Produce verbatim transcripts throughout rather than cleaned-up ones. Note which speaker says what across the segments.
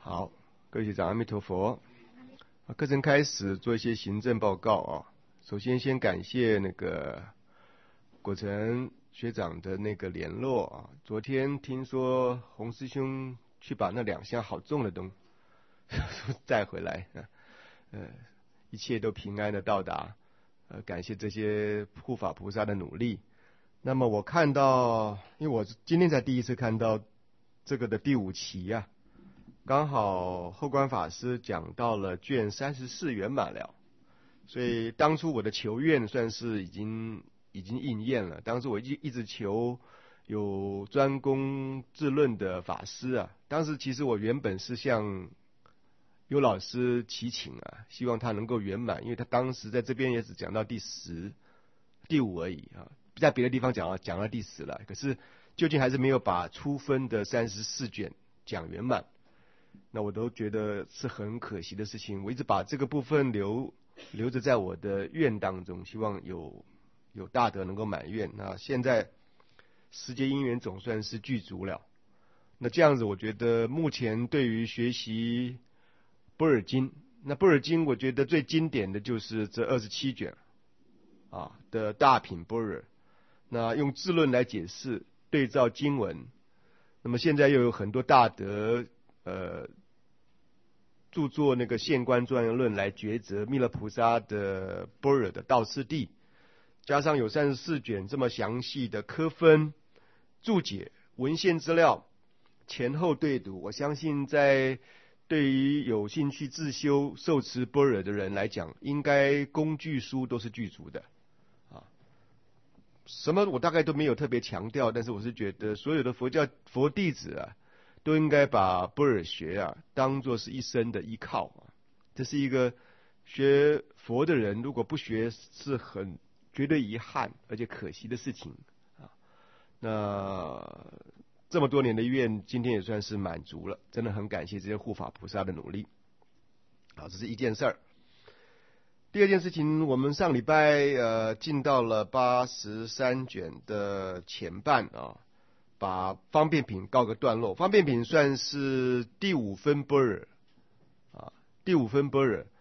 Speaker 1: 好，各位学长，阿弥陀佛。课程开始做一些行政报告啊。首先，先感谢那个果成学长的那个联络啊。昨天听说洪师兄去把那两箱好重的东西带回来，呃，一切都平安的到达。呃，感谢这些护法菩萨的努力。那么我看到，因为我今天才第一次看到这个的第五期啊。刚好后观法师讲到了卷三十四圆满了，所以当初我的求愿算是已经已经应验了。当时我一一直求有专攻智论的法师啊，当时其实我原本是向尤老师祈请啊，希望他能够圆满，因为他当时在这边也只讲到第十、第五而已啊，在别的地方讲到讲到第十了，可是究竟还是没有把初分的三十四卷讲圆满。那我都觉得是很可惜的事情，我一直把这个部分留留着在我的愿当中，希望有有大德能够满愿。那现在时节因缘总算是具足了，那这样子我觉得目前对于学习般若经，那般若经我觉得最经典的就是这二十七卷啊的大品般若，那用智论来解释，对照经文，那么现在又有很多大德呃著作那个现观庄严论来抉择弥勒菩萨的般若的道次第，加上有三十四卷这么详细的科分注解文献资料前后对读，我相信在对于有兴趣自修受持般若的人来讲，应该工具书都是具足的啊。什么我大概都没有特别强调，但是我是觉得所有的佛教佛弟子啊，都应该把般若学啊当作是一生的依靠啊。这是一个学佛的人如果不学是很绝对遗憾而且可惜的事情啊。那这么多年的愿今天也算是满足了，真的很感谢这些护法菩萨的努力。好，这是一件事儿。第二件事情，我们上礼拜呃进到了八十三卷的前半啊。把方便品告个段落，方便品算是第五分般若啊，第五分般若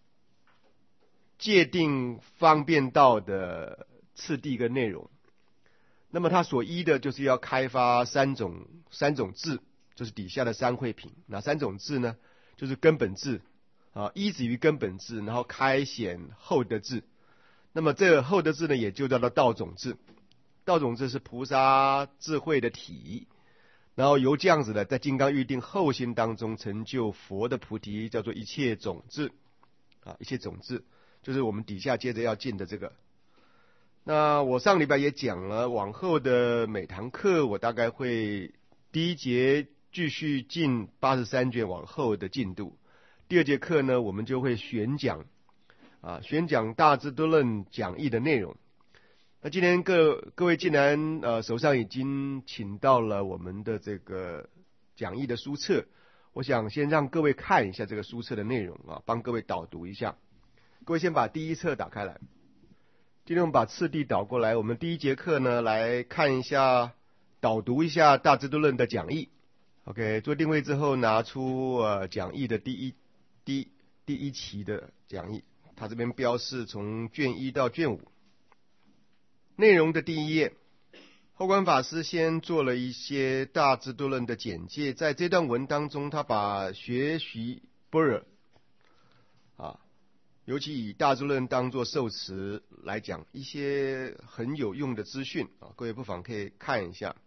Speaker 1: 界定方便道的次第跟内容。那么它所依的就是要开发三种三种智，就是底下的三慧品。哪三种智呢？就是根本智啊，依止于根本智，然后开显后得智。那么这个后得智呢，也就叫做道种智。道种智是菩萨智慧的体，然后由这样子的在金刚预定后心当中成就佛的菩提，叫做一切种智啊，一切种智就是我们底下接着要进的这个。那我上礼拜也讲了，往后的每堂课我大概会第一节继续进八十三卷往后的进度，第二节课呢我们就会选讲啊，选讲大智度论讲义的内容。那今天各各位既然呃手上已经请到了我们的这个讲义的书册，我想先让各位看一下这个书册的内容啊，帮各位导读一下。各位先把第一册打开来，今天我们把次第导过来，我们第一节课呢来看一下导读一下大智度论的讲义。OK， 做定位之后拿出呃讲义的第一第第一期的讲义，它这边标示从卷一到卷五。内容的第一页，后观法师先做了一些大智度论的简介，在这段文当中，他把学习般若啊，尤其以大智度论当作受持来讲，一些很有用的资讯啊，各位不妨可以看一下。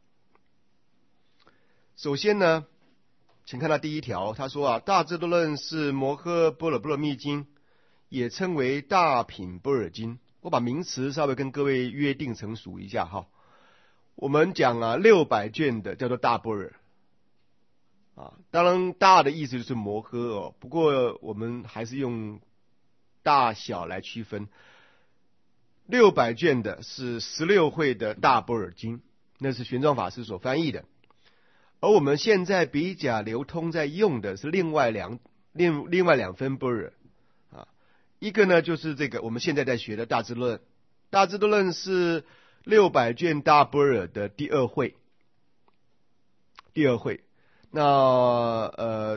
Speaker 1: 首先呢，请看到第一条，他说啊，大智度论是摩诃般若波罗蜜经，也称为大品般若经。我把名词稍微跟各位约定成熟一下哈。我们讲啊，六百卷的叫做大般若啊，当然大的意思就是摩诃哦，不过我们还是用大小来区分。六百卷的是十六会的大般若经，那是玄奘法师所翻译的。而我们现在比较流通在用的是另外两另另外两分般若。一个呢就是这个我们现在在学的大智度论，大智度论是六百卷大般若的第二会，第二会。那呃罗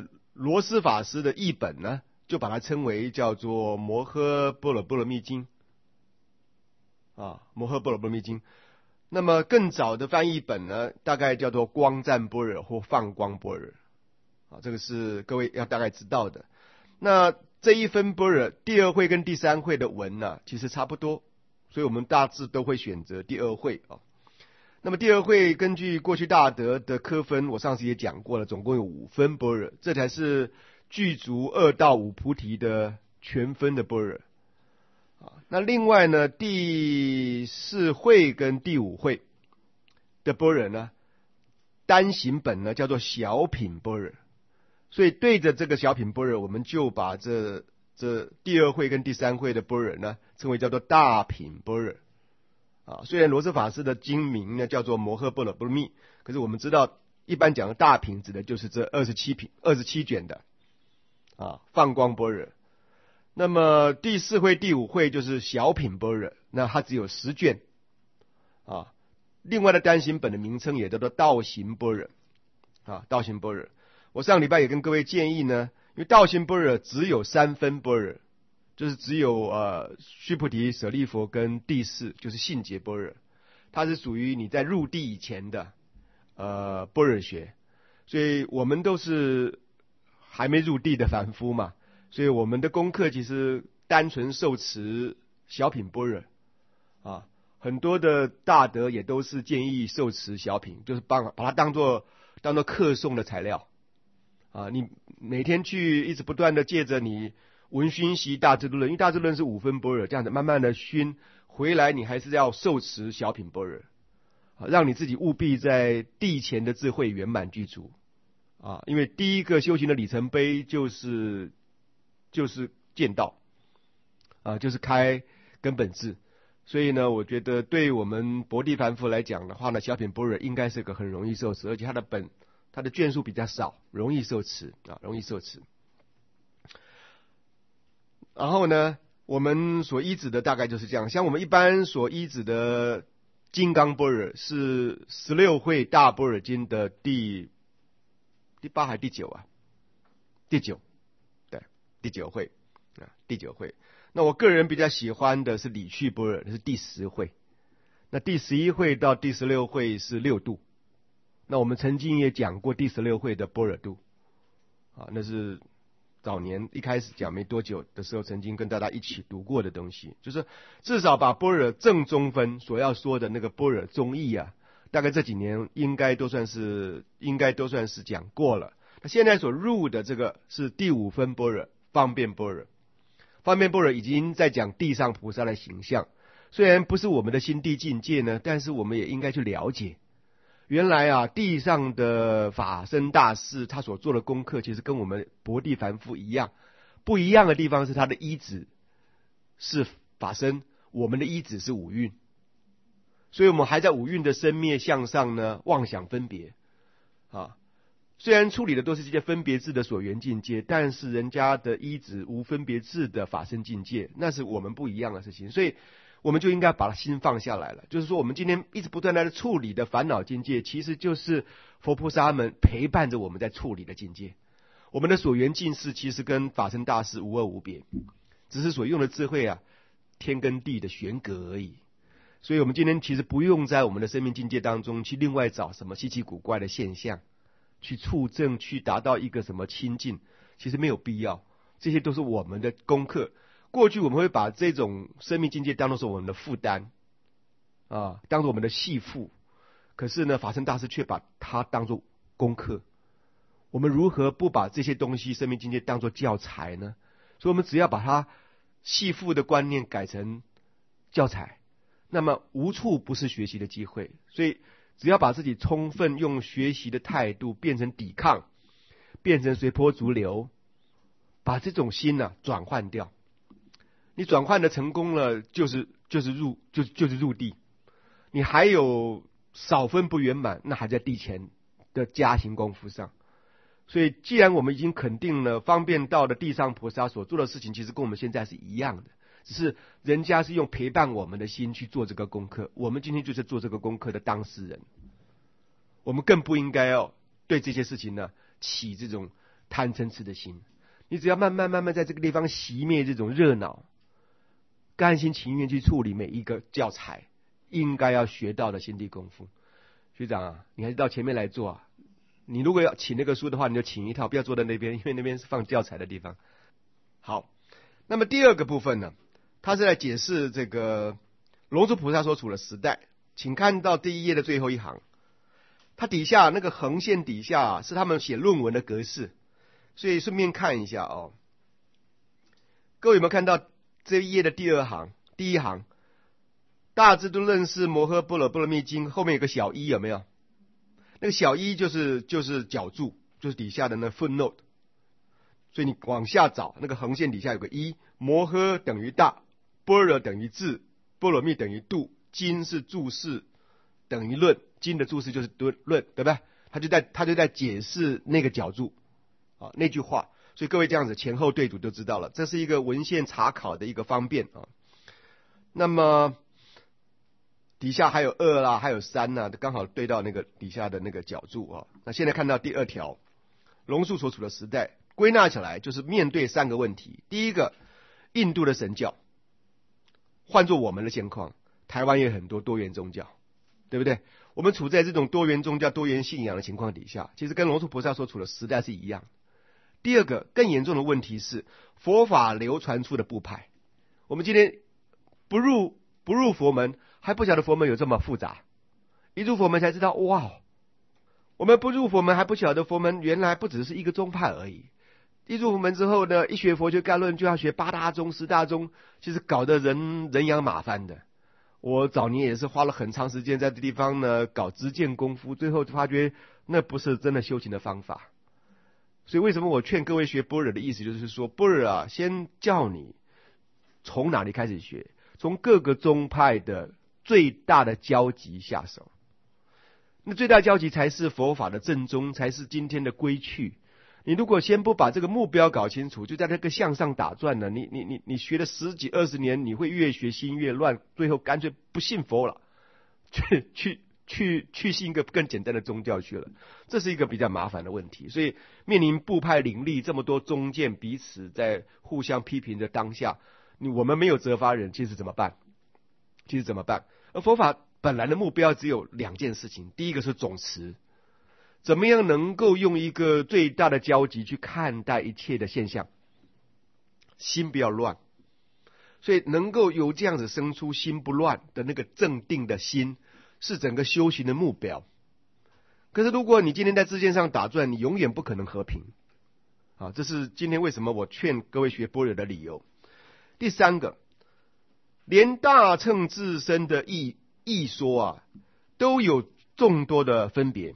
Speaker 1: 罗斯法师的译本呢，就把它称为叫做《摩诃般若波罗蜜经》啊，《摩诃般若波罗蜜经》。那么更早的翻译本呢，大概叫做《光赞般若》或《放光般若》啊，这个是各位要大概知道的。那这一分般若，第二会跟第三会的文呢、啊，其实差不多，所以我们大致都会选择第二会啊。那么第二会根据过去大德的科分，我上次也讲过了，总共有五分般若，这才是具足二到五菩提的全分的般若啊。那另外呢，第四会跟第五会的般若呢，单行本呢叫做小品般若，所以对着这个小品般若，我们就把这这第二会跟第三会的般若呢，称为叫做大品般若。啊，虽然罗斯法师的经名呢叫做摩诃般若波罗蜜，可是我们知道，一般讲的大品指的就是这二十七品、二十七卷的啊放光般若。那么第四会、第五会就是小品般若，那它只有十卷啊。另外的单行本的名称也叫做道行般若啊，道行般若。我上礼拜也跟各位建议呢，因为道行般若只有三分般若。就是只有呃须菩提舍利佛跟第四就是信解般若，它是属于你在入地以前的呃般若学，所以我们都是还没入地的凡夫嘛，所以我们的功课其实单纯受持小品般若啊，很多的大德也都是建议受持小品，就是把把它当做当做课诵的材料啊，你每天去一直不断的借着你闻熏习大智度论，因为大智度论是五分般若，这样子慢慢的熏回来，你还是要受持小品般若，啊，让你自己务必在地前的智慧圆满具足啊！因为第一个修行的里程碑就是就是见道啊，就是开根本智，所以呢，我觉得对我们薄地凡夫来讲的话呢，小品般若应该是个很容易受持，而且它的本它的卷数比较少，容易受持啊，容易受持。然后呢，我们所依止的大概就是这样。像我们一般所依止的金刚般若是十六会大般若经的第第八还第九啊？第九，对，第九会啊，第九会。那我个人比较喜欢的是理趣般若，是第十会。那第十一会到第十六会是六度。那我们曾经也讲过第十六会的般若度啊，那是早年一开始讲没多久的时候，曾经跟大家一起读过的东西，就是至少把般若正中分所要说的那个般若宗义啊，大概这几年应该都算是应该都算是讲过了。那现在所入的这个是第五分般若方便般若，方便般若已经在讲地上菩萨的形象，虽然不是我们的心地境界呢，但是我们也应该去了解。原来啊，地上的法身大士他所做的功课，其实跟我们薄地凡夫一样，不一样的地方是他的依止是法身，我们的依止是五蕴，所以我们还在五蕴的生灭相上呢妄想分别啊。虽然处理的都是这些分别智的所缘境界，但是人家的依止无分别智的法身境界，那是我们不一样的事情，所以我们就应该把心放下来了。就是说，我们今天一直不断的处理的烦恼境界，其实就是佛菩萨们陪伴着我们在处理的境界。我们的所缘境识其实跟法身大士无二无别，只是所用的智慧啊，天跟地的悬隔而已。所以我们今天其实不用在我们的生命境界当中去另外找什么稀奇古怪的现象，去触证，去达到一个什么清净，其实没有必要。这些都是我们的功课。过去我们会把这种生命境界当作是我们的负担啊，当作我们的系负，可是呢，法身大师却把它当作功课。我们如何不把这些东西生命境界当作教材呢？所以我们只要把它系负的观念改成教材，那么无处不是学习的机会。所以只要把自己充分用学习的态度变成抵抗，变成随波逐流，把这种心呢、啊、转换掉。你转换的成功了，就是就是入就就是入地。你还有少分不圆满，那还在地前的加行功夫上。所以既然我们已经肯定了方便道的地上菩萨所做的事情，其实跟我们现在是一样的，只是人家是用陪伴我们的心去做这个功课，我们今天就是做这个功课的当事人。我们更不应该要对这些事情呢起这种贪嗔痴的心。你只要慢慢慢慢在这个地方熄灭这种热闹，甘心情愿去处理每一个教材应该要学到的心地功夫。学长啊，你还是到前面来做啊。你如果要请那个书的话，你就请一套，不要坐在那边，因为那边是放教材的地方。好，那么第二个部分呢，他是来解释这个龙树菩萨所处的时代。请看到第一页的最后一行，它底下那个横线底下、啊、是他们写论文的格式，所以顺便看一下哦。各位有没有看到这一页的第二行第一行？大智度论是摩诃般若波罗蜜经，后面有个小一，有没有？那个小一就是就是脚注，就是底下的那 footnote。所以你往下找，那个横线底下有个一，摩诃等于大，般若等于智，波罗蜜等于度，经是注释等于论，经的注释就是论，对吧？他就在他就在解释那个脚注啊那句话。所以各位这样子前后对读就知道了，这是一个文献查考的一个方便啊。那么底下还有二啦，还有三啦，刚好对到那个底下的那个脚注啊。那现在看到第二条，龙树所处的时代，归纳起来就是面对三个问题。第一个，印度的神教，换作我们的现况，台湾也有很多多元宗教，对不对？我们处在这种多元宗教、多元信仰的情况底下，其实跟龙树菩萨所处的时代是一样。第二个，更严重的问题是佛法流传出的部派。我们今天不入不入佛门，还不晓得佛门有这么复杂，一入佛门才知道，哇！我们不入佛门还不晓得佛门原来不只是一个宗派而已。一入佛门之后呢，一学佛学概论就要学八大宗、十大宗，其实搞得人人仰马翻的。我早年也是花了很长时间在这地方呢搞实践功夫，最后发觉那不是真的修行的方法。所以为什么我劝各位学般若的意思就是说，般若啊，先叫你从哪里开始学，从各个宗派的最大的交集下手。那最大交集才是佛法的正宗，才是今天的归去。你如果先不把这个目标搞清楚，就在那个向上打转呢，你你你你学了十几二十年，你会越学心越乱，最后干脆不信佛了，去去去去信一个更简单的宗教去了。这是一个比较麻烦的问题。所以面临部派林立，这么多宗见彼此在互相批评的当下，你我们没有责罚人，其实怎么办？其实怎么办？而佛法本来的目标只有两件事情，第一个是总持，怎么样能够用一个最大的交集去看待一切的现象，心不要乱，所以能够有这样子生出心不乱的那个正定的心，是整个修行的目标。可是如果你今天在知见上打转，你永远不可能和平啊！这是今天为什么我劝各位学般若的理由。第三个，连大乘自身的义义说啊，都有众多的分别。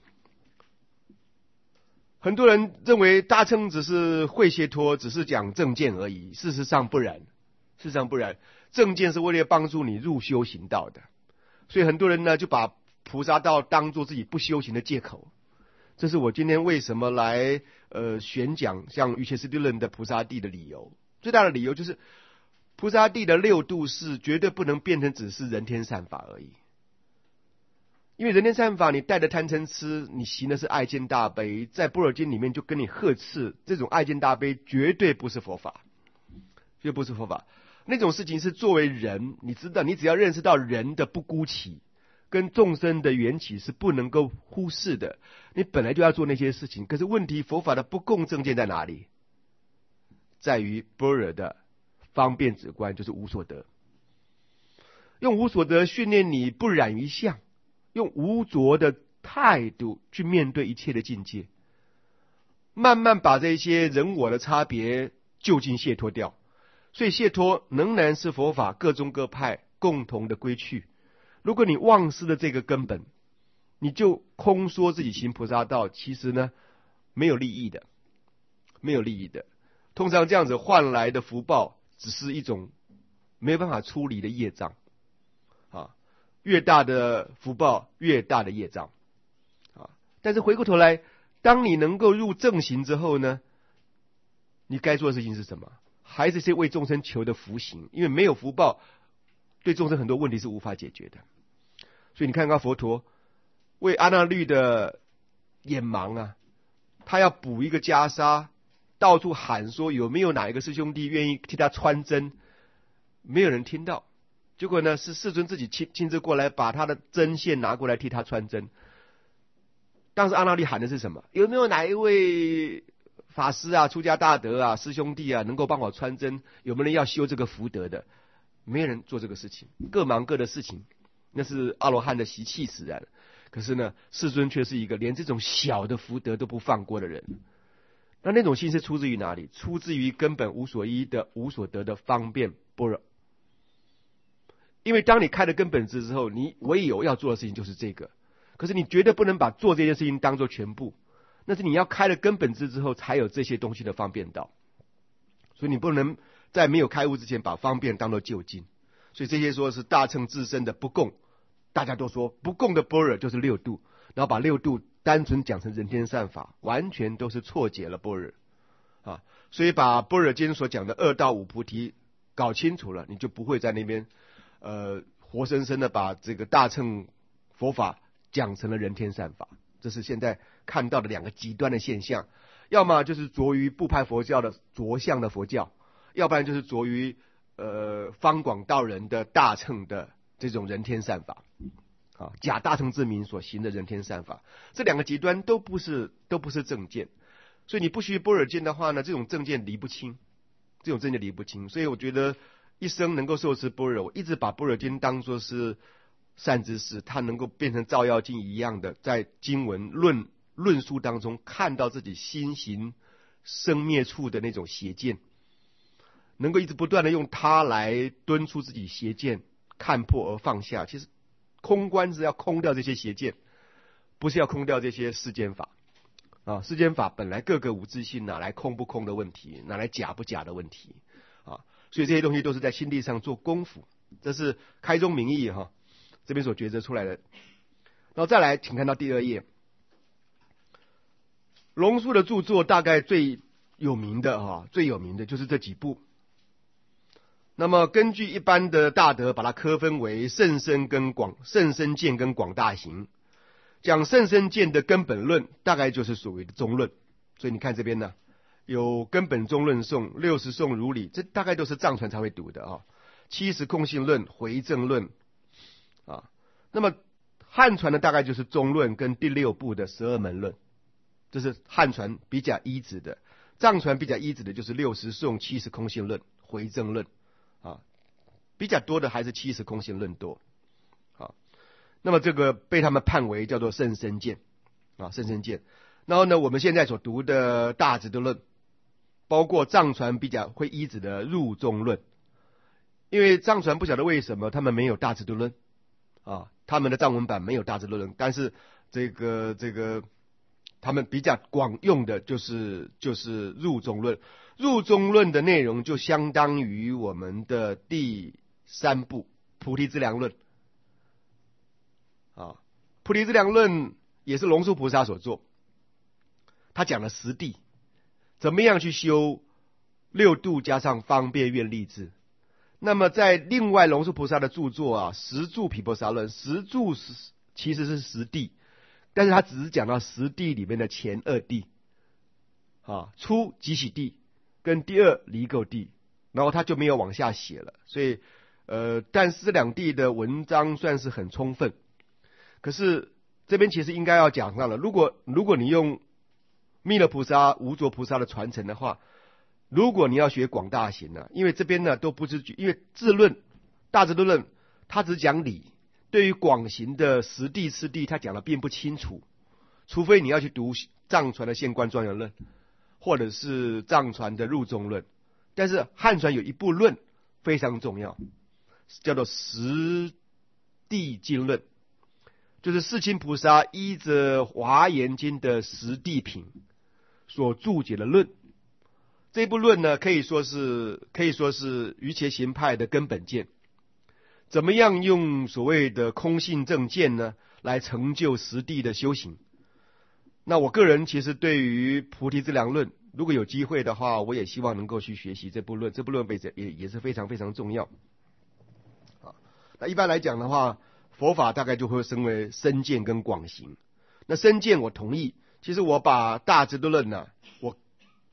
Speaker 1: 很多人认为大乘只是会解脱，只是讲正见而已。事实上不然，事实上不然，正见是为了帮助你入修行道的。所以很多人呢，就把菩萨道当作自己不修行的借口。这是我今天为什么来呃选讲像瑜伽师地论的菩萨地的理由。最大的理由就是，菩萨地的六度是绝对不能变成只是人天善法而已。因为人天善法，你带着贪嗔痴，你行的是爱见大悲，在般若经里面就跟你呵斥，这种爱见大悲绝对不是佛法，绝对不是佛法。那种事情是作为人，你知道，你只要认识到人的不孤起，跟众生的缘起是不能够忽视的，你本来就要做那些事情。可是问题，佛法的不共正见在哪里？在于般若的方便止观，就是无所得。用无所得训练你不染于相，用无着的态度去面对一切的境界，慢慢把这些人我的差别就近解脱掉。所以解脱仍然是佛法各宗各派共同的归去。如果你忘失了这个根本，你就空说自己行菩萨道，其实呢没有利益的，没有利益的。通常这样子换来的福报，只是一种没有办法处理的业障啊。越大的福报，越大的业障啊。但是回过头来，当你能够入正行之后呢，你该做的事情是什么？还是些为众生求的福行，因为没有福报，对众生很多问题是无法解决的。所以你看看佛陀为阿那律的眼盲啊，他要补一个袈裟， 到处喊说有没有哪一个师兄弟愿意替他穿针，没有人听到。结果呢，是世尊自己亲亲自过来，把他的针线拿过来替他穿针。当时阿那律喊的是什么？有没有哪一位法师啊、出家大德啊、师兄弟啊，能够帮我穿针？有没有人要修这个福德的？没有人做这个事情，各忙各的事情，那是阿罗汉的习气使然。可是呢，世尊却是一个连这种小的福德都不放过的人。那那种心是出自于哪里？出自于根本无所依的、无所得的方便般若。因为当你开了根本智之后，你唯有要做的事情就是这个。可是你绝对不能把做这件事情当做全部，那是你要开了根本智之后才有这些东西的方便道。所以你不能在没有开悟之前把方便当作究竟。所以这些说是大乘自身的不共，大家都说不共的般若就是六度，然后把六度单纯讲成人天善法，完全都是错解了般若啊。所以把般若经所讲的二到五菩提搞清楚了，你就不会在那边呃活生生的把这个大乘佛法讲成了人天善法。这是现在看到的两个极端的现象，要么就是着于部派佛教的着相的佛教，要不然就是着于呃方广道人的大乘的这种人天善法啊，假大乘之名所行的人天善法。这两个极端都不是都不是正见，所以你不学般若经的话呢，这种正见离不清，这种正见离不清。所以我觉得一生能够受持般若，我一直把般若经当作是善知识，它能够变成照妖镜一样的，在经文论论述当中看到自己心行生灭处的那种邪见，能够一直不断的用它来敦促自己邪见，看破而放下。其实空观是要空掉这些邪见，不是要空掉这些世间法啊。世间法本来各个无自性，哪来空不空的问题，哪来假不假的问题啊？所以这些东西都是在心地上做功夫，这是开宗明义哈。这边所抉择出来的。然后再来请看到第二页，龙树的著作大概最有名的哈，最有名的就是这几部。那么根据一般的大德把它科分为甚深跟广甚深见跟广大行，讲甚深见的根本论大概就是所谓的中论。所以你看这边呢，有根本中论颂、六十颂如理，这大概都是藏传才会读的啊。七十空性论、回正论啊，那么汉传的大概就是中论跟第六部的十二门论，这是汉传比较依止的。藏传比较依止的就是六十颂、七十空性论、回正论啊，比较多的还是七十空性论多啊。那么这个被他们判为叫做甚深见啊，甚深见。然后呢，我们现在所读的大智度论，包括藏传比较会依止的入中论，因为藏传不晓得为什么他们没有大智度论啊，他们的藏文版没有大智度论，但是这个这个他们比较广用的就是就是入中论。入中论的内容就相当于我们的第三部菩提资粮论啊，菩提资粮论也是龙树菩萨所做，他讲了十地，怎么样去修六度加上方便愿力智。那么在另外龙树菩萨的著作啊，十住毗婆沙论，十住是其实是十地，但是他只是讲到十地里面的前二地啊，初即喜地跟第二离垢地，然后他就没有往下写了。所以呃，但是这两地的文章算是很充分。可是这边其实应该要讲到了，如果如果你用弥勒菩萨、无着菩萨的传承的话，如果你要学广大行呢、啊，因为这边呢都不是，因为智论、大智度论，他只讲理，对于广行的实地次第，他讲的并不清楚。除非你要去读藏传的现观庄严论，或者是藏传的入中论，但是汉传有一部论非常重要，叫做十地经论，就是世亲菩萨依着华严经的十地品所注解的论。这部论呢，可以说是可以说是瑜伽行派的根本见。怎么样用所谓的空性正见呢，来成就实地的修行？那我个人其实对于菩提资粮论，如果有机会的话，我也希望能够去学习这部论。这部论也也是非常非常重要。啊，那一般来讲的话，佛法大概就会分为深见跟广行。那深见我同意，其实我把大智度论呢，我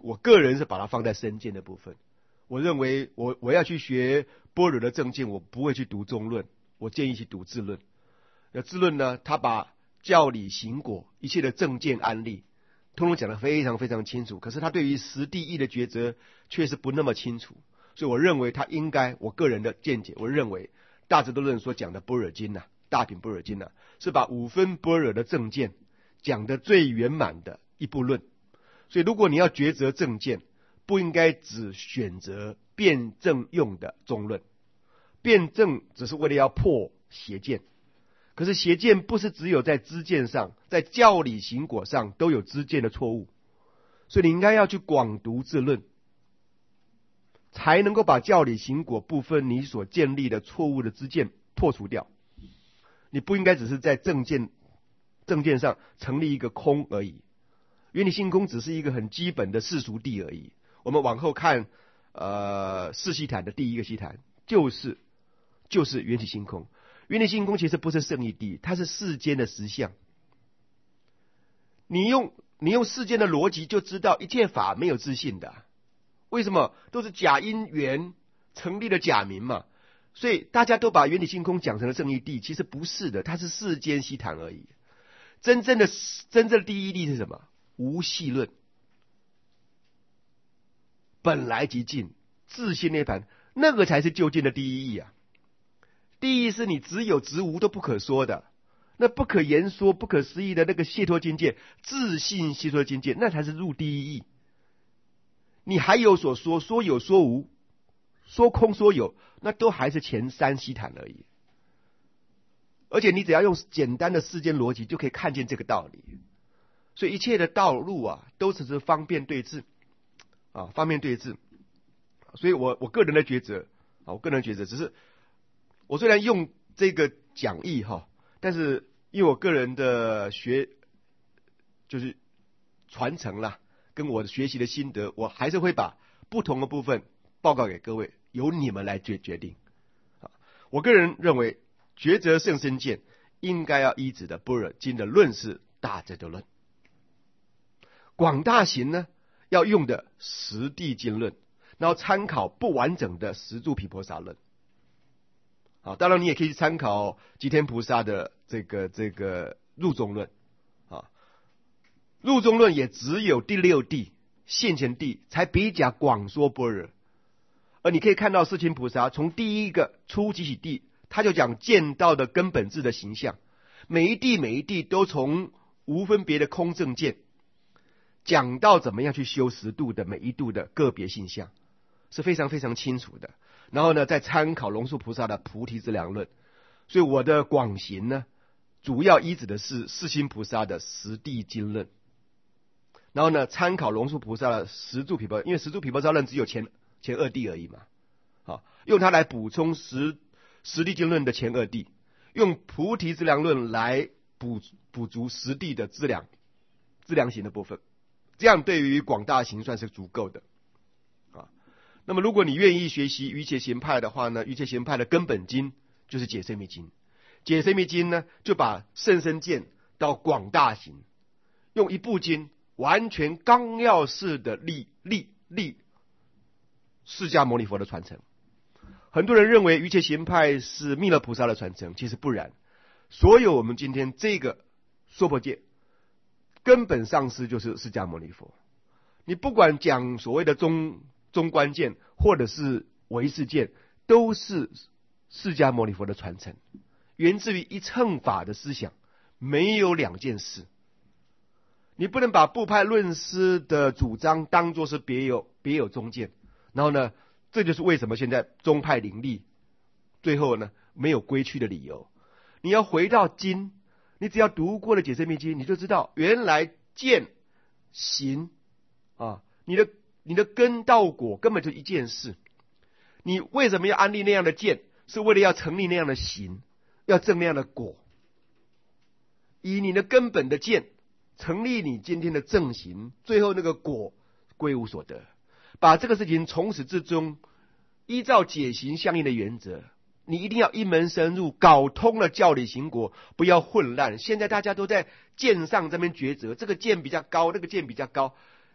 Speaker 1: 我个人是把它放在身见的部分。我认为我我要去学般若的正见，我不会去读中论，我建议去读智论。那智论呢，他把教理行果一切的正见案例通通讲得非常非常清楚，可是他对于实地义的抉择却是不那么清楚。所以我认为他应该，我个人的见解，我认为大智度论所讲的般若经啊，大品般若经啊，是把五分般若的正见讲得最圆满的一部论。所以如果你要抉择正见，不应该只选择辩证用的中论。辩证只是为了要破邪见，可是邪见不是只有在知见上，在教理行果上都有知见的错误。所以你应该要去广读智论，才能够把教理行果部分你所建立的错误的知见破除掉。你不应该只是在正见正见上成立一个空而已，原理性空只是一个很基本的世俗谛而已。我们往后看呃四悉檀的第一个悉檀，就是就是原体性空。原体性空其实不是圣义谛，它是世间的实相。你用你用世间的逻辑就知道一切法没有自性的，为什么？都是假因缘成立的假名嘛。所以大家都把原体性空讲成了圣义谛，其实不是的，它是世间悉檀而已。真正的真正的第一谛是什么？无系论，本来即尽，自性涅槃，那个才是究竟的第一义啊！第一是你只有执无都不可说的，那不可言说、不可思议的那个解脱境界，自性解脱境界，那才是入第一义。你还有所说，说有说无，说空说有，那都还是前三悉檀而已。而且你只要用简单的世间逻辑就可以看见这个道理。所以一切的道路啊，都只是方便对治啊，方便对治。所以我我个人的抉择啊，我个人的抉择只是，我虽然用这个讲义哈，但是因为我个人的学就是传承啦，跟我学习的心得，我还是会把不同的部分报告给各位，由你们来决决定啊。我个人认为，抉择甚深见应该要依止的般若经的论是大智度论。广大行呢，要用的实地经论，然后参考不完整的十住毗婆沙论。啊，当然你也可以参考吉天菩萨的这个这个入中论啊。入中论也只有第六谛现前谛才比较广说般若，而你可以看到世亲菩萨从第一个初集起谛，他就讲见道的根本智的形象，每一谛每一谛都从无分别的空正见讲到怎么样去修十度的每一度的个别性相，是非常非常清楚的。然后呢，再参考龙树菩萨的菩提资粮论。所以我的广行呢，主要依止的是世亲菩萨的十地经论。然后呢，参考龙树菩萨的十住毗婆，因为十住毗婆沙论只有前前二谛而已嘛，啊，用它来补充十十地经论的前二谛，用菩提资粮论来补补足十地的资粮资粮行的部分。这样对于广大行算是足够的啊。那么如果你愿意学习瑜伽行派的话呢，瑜伽行派的根本经就是解深密经。解深密经呢，就把甚深见到广大行，用一部经完全纲要式的立立立释迦牟尼佛的传承。很多人认为瑜伽行派是弥勒菩萨的传承，其实不然。所有我们今天这个娑婆界根本上师就是释迦牟尼佛。你不管讲所谓的中中观见或者是唯识见，都是释迦牟尼佛的传承，源自于一乘法的思想，没有两件事。你不能把部派论师的主张当作是别有别有中见，然后呢，这就是为什么现在宗派林立，最后呢没有归去的理由。你要回到经，你只要读过了解深密经，你就知道原来见行啊，你的你的根到果根本就一件事。你为什么要安立那样的见？是为了要成立那样的行，要证那样的果。以你的根本的见成立你今天的正行，最后那个果归无所得。把这个事情从始至终依照解行相应的原则，你一定要一门深入，搞通了教理行果，不要混乱。现在大家都在见上这边抉择，这个见比较高，那个见比较高，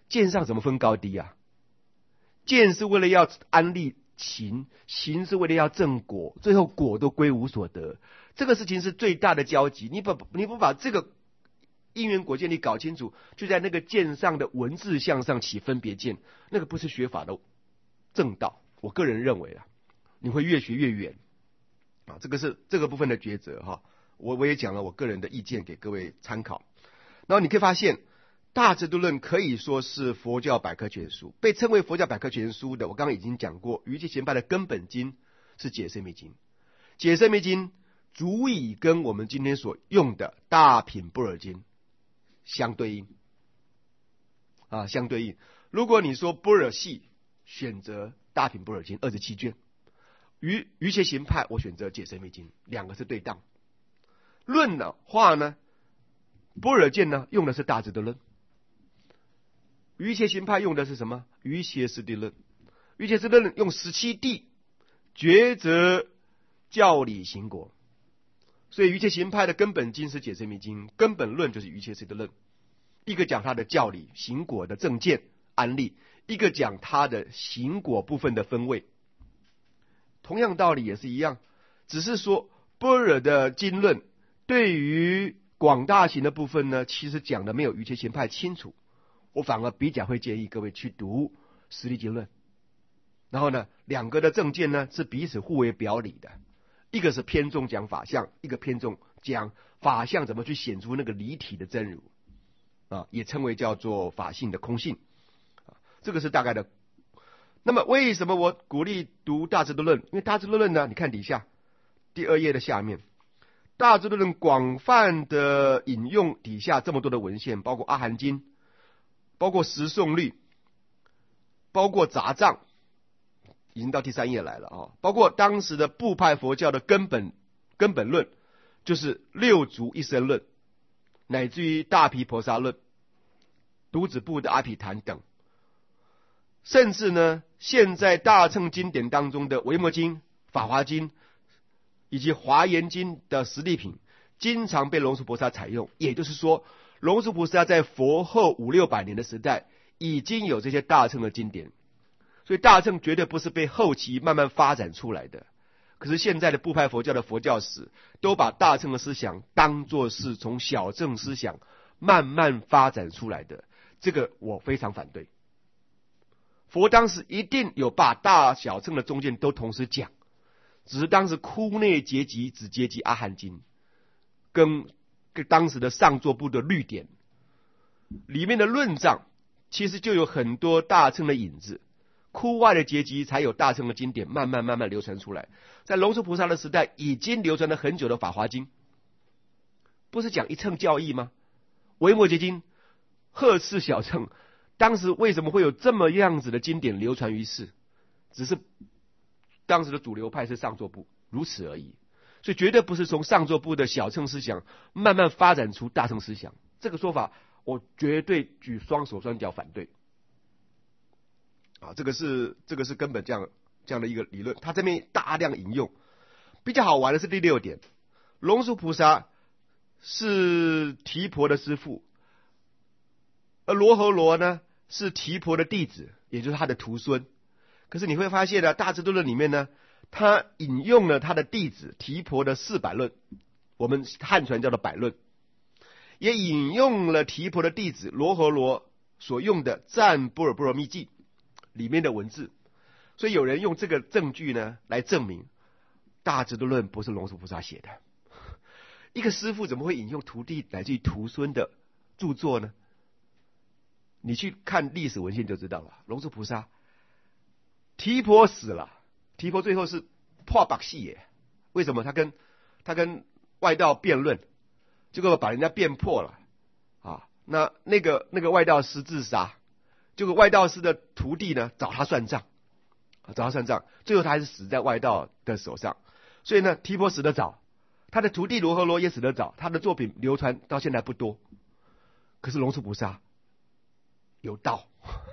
Speaker 1: 剑上怎么分高低啊？剑是为了要安立行，行是为了要正果，最后果都归无所得。这个事情是最大的交集。你把你不把这个因缘果见你搞清楚，就在那个剑上的文字相上起分别见，那个不是学法的正道。我个人认为啊，你会越学越远啊。这个是这个部分的抉择哈。我我也讲了我个人的意见给各位参考。然后你可以发现，大智度论可以说是佛教百科全书，被称为佛教百科全书的，我刚刚已经讲过，瑜伽行派的根本经是解深密经，解深密经足以跟我们今天所用的大品般若经相对应啊，相对应。如果你说般若系，选择大品般若经二十七卷，瑜瑜伽行派我选择解深密经，两个是对当。论的话呢，般若见呢用的是大智度论，瑜伽行派用的是什么？瑜伽师地论。瑜伽师地论用十七谛抉择教理行果，所以瑜伽行派的根本经是解深密经，根本论就是瑜伽师地论。一个讲他的教理行果的正见安立，一个讲他的行果部分的分位。同样道理也是一样，只是说般若的经论对于广大行的部分呢，其实讲的没有瑜伽行派清楚。我反而比较会建议各位去读实力经论，然后呢，两个的正见呢是彼此互为表里的，一个是偏重讲法相，一个偏重讲法相怎么去显出那个离体的真如啊，也称为叫做法性的空性啊，这个是大概的。那么为什么我鼓励读大智度论？因为大智度论呢，你看底下第二页的下面，大智度论广泛的引用底下这么多的文献，包括阿含经，包括十诵律，包括杂藏，已经到第三页来了啊，包括当时的部派佛教的根本根本论，就是六足一生论，乃至于大毗婆沙论、独子部的阿毗昙等，甚至呢，现在大乘经典当中的维摩经、法华经以及华严经的实地品，经常被龙树菩萨采用。也就是说，龙树菩萨在佛后五六百年的时代已经有这些大乘的经典，所以大乘绝对不是被后期慢慢发展出来的。可是现在的部派佛教的佛教史都把大乘的思想当作是从小乘思想慢慢发展出来的，这个我非常反对。佛当时一定有把大小乘的中间都同时讲，只是当时窟内结集只结集阿含经跟跟当时的上座部的律典里面的论藏，其实就有很多大乘的影子，窟外的结集才有大乘的经典慢慢慢慢流传出来。在龙树菩萨的时代已经流传了很久的法华经，不是讲一乘教义吗？维摩诘经呵斥小乘，当时为什么会有这么样子的经典流传于世？只是当时的主流派是上座部，如此而已。所以绝对不是从上座部的小乘思想慢慢发展出大乘思想，这个说法我绝对举双手双脚反对。啊，这个是这个是根本这样这样的一个理论，他这边大量引用。比较好玩的是第六点，龙树菩萨是提婆的师父，而罗睺罗呢是提婆的弟子，也就是他的徒孙。可是你会发现呢，大智度论里面呢，他引用了他的弟子提婆的四百论，我们汉传叫做百论，也引用了提婆的弟子罗睺罗所用的赞般若波罗蜜记里面的文字。所以有人用这个证据呢来证明大智度论不是龙树菩萨写的。一个师父怎么会引用徒弟乃至于徒孙的著作呢？你去看历史文献就知道了。龙树菩萨提婆死了，提婆最后是破百戏耶。为什么？他跟他跟外道辩论，结果把人家辩破了啊。那那个那个外道师自杀，结果外道师的徒弟呢找他算账，找他算账，最后他还是死在外道的手上。所以呢，提婆死得早，他的徒弟罗睺罗也死得早，他的作品流传到现在不多。可是龙树菩萨有道，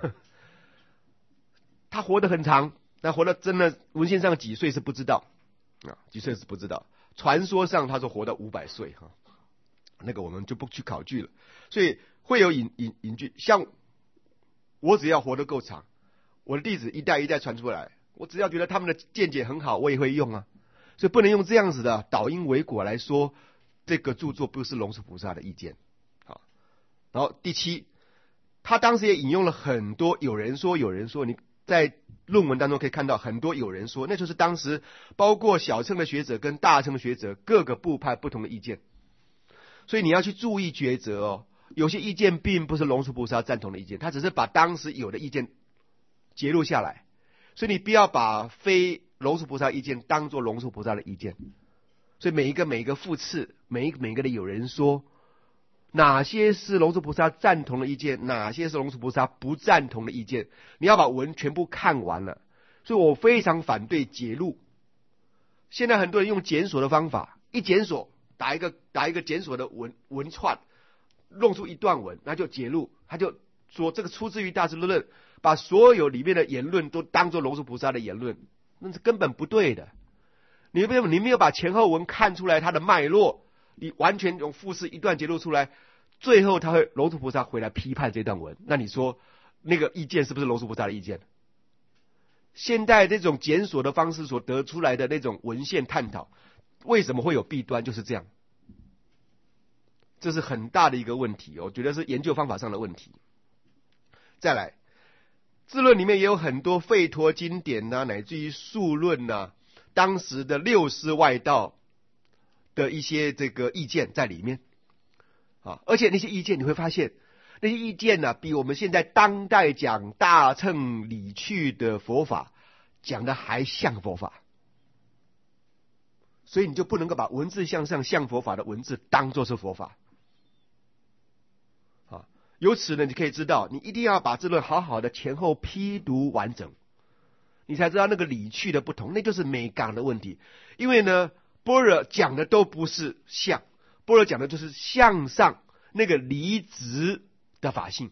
Speaker 1: 他活得很长，但活得真的文献上几岁是不知道啊，几岁是不知道。传说上他说活到五百岁哈，那个我们就不去考据了。所以会有引引引据，像我只要活得够长，我的弟子一代一代传出来，我只要觉得他们的见解很好，我也会用啊。所以不能用这样子的倒因为果来说，这个著作不是龙树菩萨的意见。好，然后第七，他当时也引用了很多有人说有人说，你在论文当中可以看到很多有人说，那就是当时包括小乘的学者跟大乘的学者各个部派不同的意见。所以你要去注意抉择哦，有些意见并不是龙树菩萨赞同的意见，他只是把当时有的意见揭露下来，所以你不要把非龙树菩萨意见当作龙树菩萨的意见。所以每一个每一个复次，每一个每一个的有人说，哪些是龙树菩萨赞同的意见，哪些是龙树菩萨不赞同的意见，你要把文全部看完了。所以我非常反对截录。现在很多人用检索的方法，一检索打一个打一个检索的文文串，弄出一段文，那就截录，他就说这个出自于大智度论，把所有里面的言论都当作龙树菩萨的言论，那是根本不对的。你没有你没有把前后文看出来它的脉络，你完全用复式一段揭露出来，最后他会龙树菩萨回来批判这段文，那你说那个意见是不是龙树菩萨的意见？现代这种检索的方式所得出来的那种文献探讨，为什么会有弊端？就是这样，这是很大的一个问题，我觉得是研究方法上的问题。再来，智论里面也有很多吠陀经典呐、啊，乃至于数论呐、啊，当时的六师外道的一些这个意见在里面啊，而且那些意见你会发现，那些意见呢、啊，比我们现在当代讲大乘理趣的佛法讲的还像佛法，所以你就不能够把文字向上像佛法的文字当作是佛法啊。由此呢，你可以知道，你一定要把这论好好的前后批读完整，你才知道那个理趣的不同，那就是美感的问题。因为呢，般若讲的都不是相，般若讲的就是向上那个离执的法性。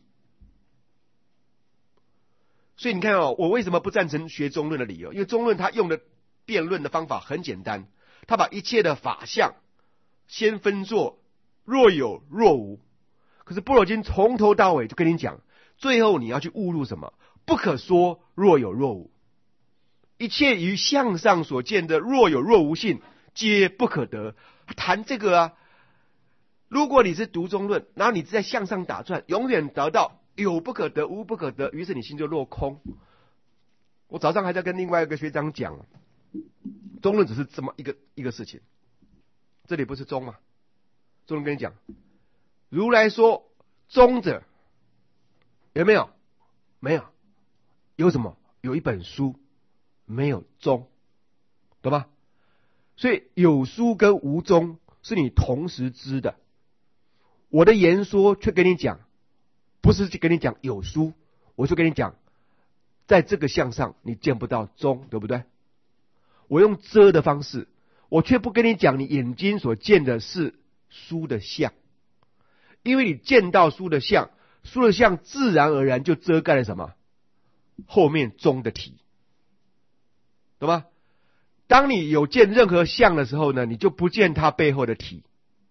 Speaker 1: 所以你看哦，我为什么不赞成学中论的理由？因为中论他用的辩论的方法很简单，他把一切的法相先分作若有若无。可是般若经从头到尾就跟你讲，最后你要去悟入什么？不可说若有若无。一切于相上所见的若有若无性，皆不可得。谈这个啊，如果你是读中论，然后你在相上打转，永远得到有不可得，无不可得，于是你心就落空。我早上还在跟另外一个学长讲，中论只是这么一个一个事情，这里不是中吗？中论跟你讲，如来说中者有没有？没有。有什么？有一本书，没有中，懂吗？所以有书跟无中是你同时知的。我的言说却跟你讲，不是跟你讲有书，我就跟你讲，在这个相上你见不到中，对不对？我用遮的方式，我却不跟你讲你眼睛所见的是书的相，因为你见到书的相，书的相自然而然就遮盖了什么？后面中的体，懂吗？当你有见任何相的时候呢，你就不见它背后的体。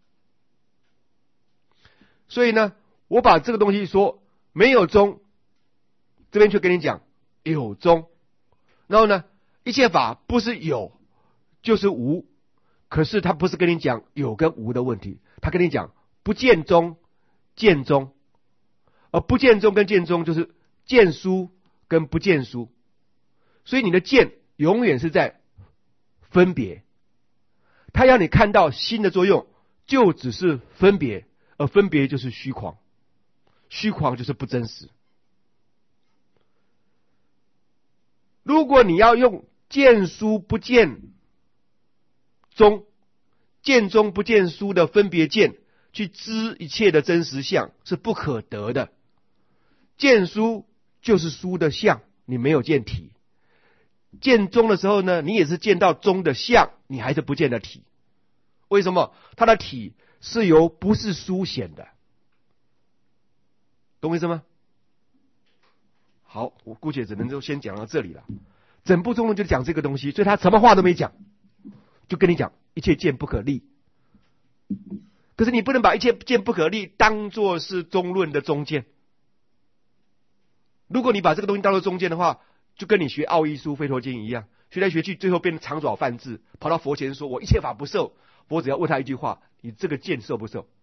Speaker 1: 所以呢，我把这个东西说没有中，这边却跟你讲有中。然后呢，一切法不是有就是无，可是他不是跟你讲有跟无的问题，他跟你讲不见中见中，而不见中跟见中就是见书跟不见书。所以你的见永远是在分别，他要你看到心的作用就只是分别，而分别就是虚诳，虚诳就是不真实。如果你要用见书不见中，见中不见书的分别见去知一切的真实相，是不可得的。见书就是书的相，你没有见体。见中的时候呢，你也是见到中的相，你还是不见的体。为什么？它的体是由不是书显的，懂我意思吗？好，我姑且只能就先讲到这里了。整部中论就讲这个东西，所以他什么话都没讲，就跟你讲一切见不可立。可是你不能把一切见不可立当作是中论的中见， 如果你把这个东西当作中间的话，就跟你学奥义书、吠陀经一样，学来学去，最后变成长爪犯智，跑到佛前说：“我一切法不受。”佛只要问他一句话：“你这个剑受不受？”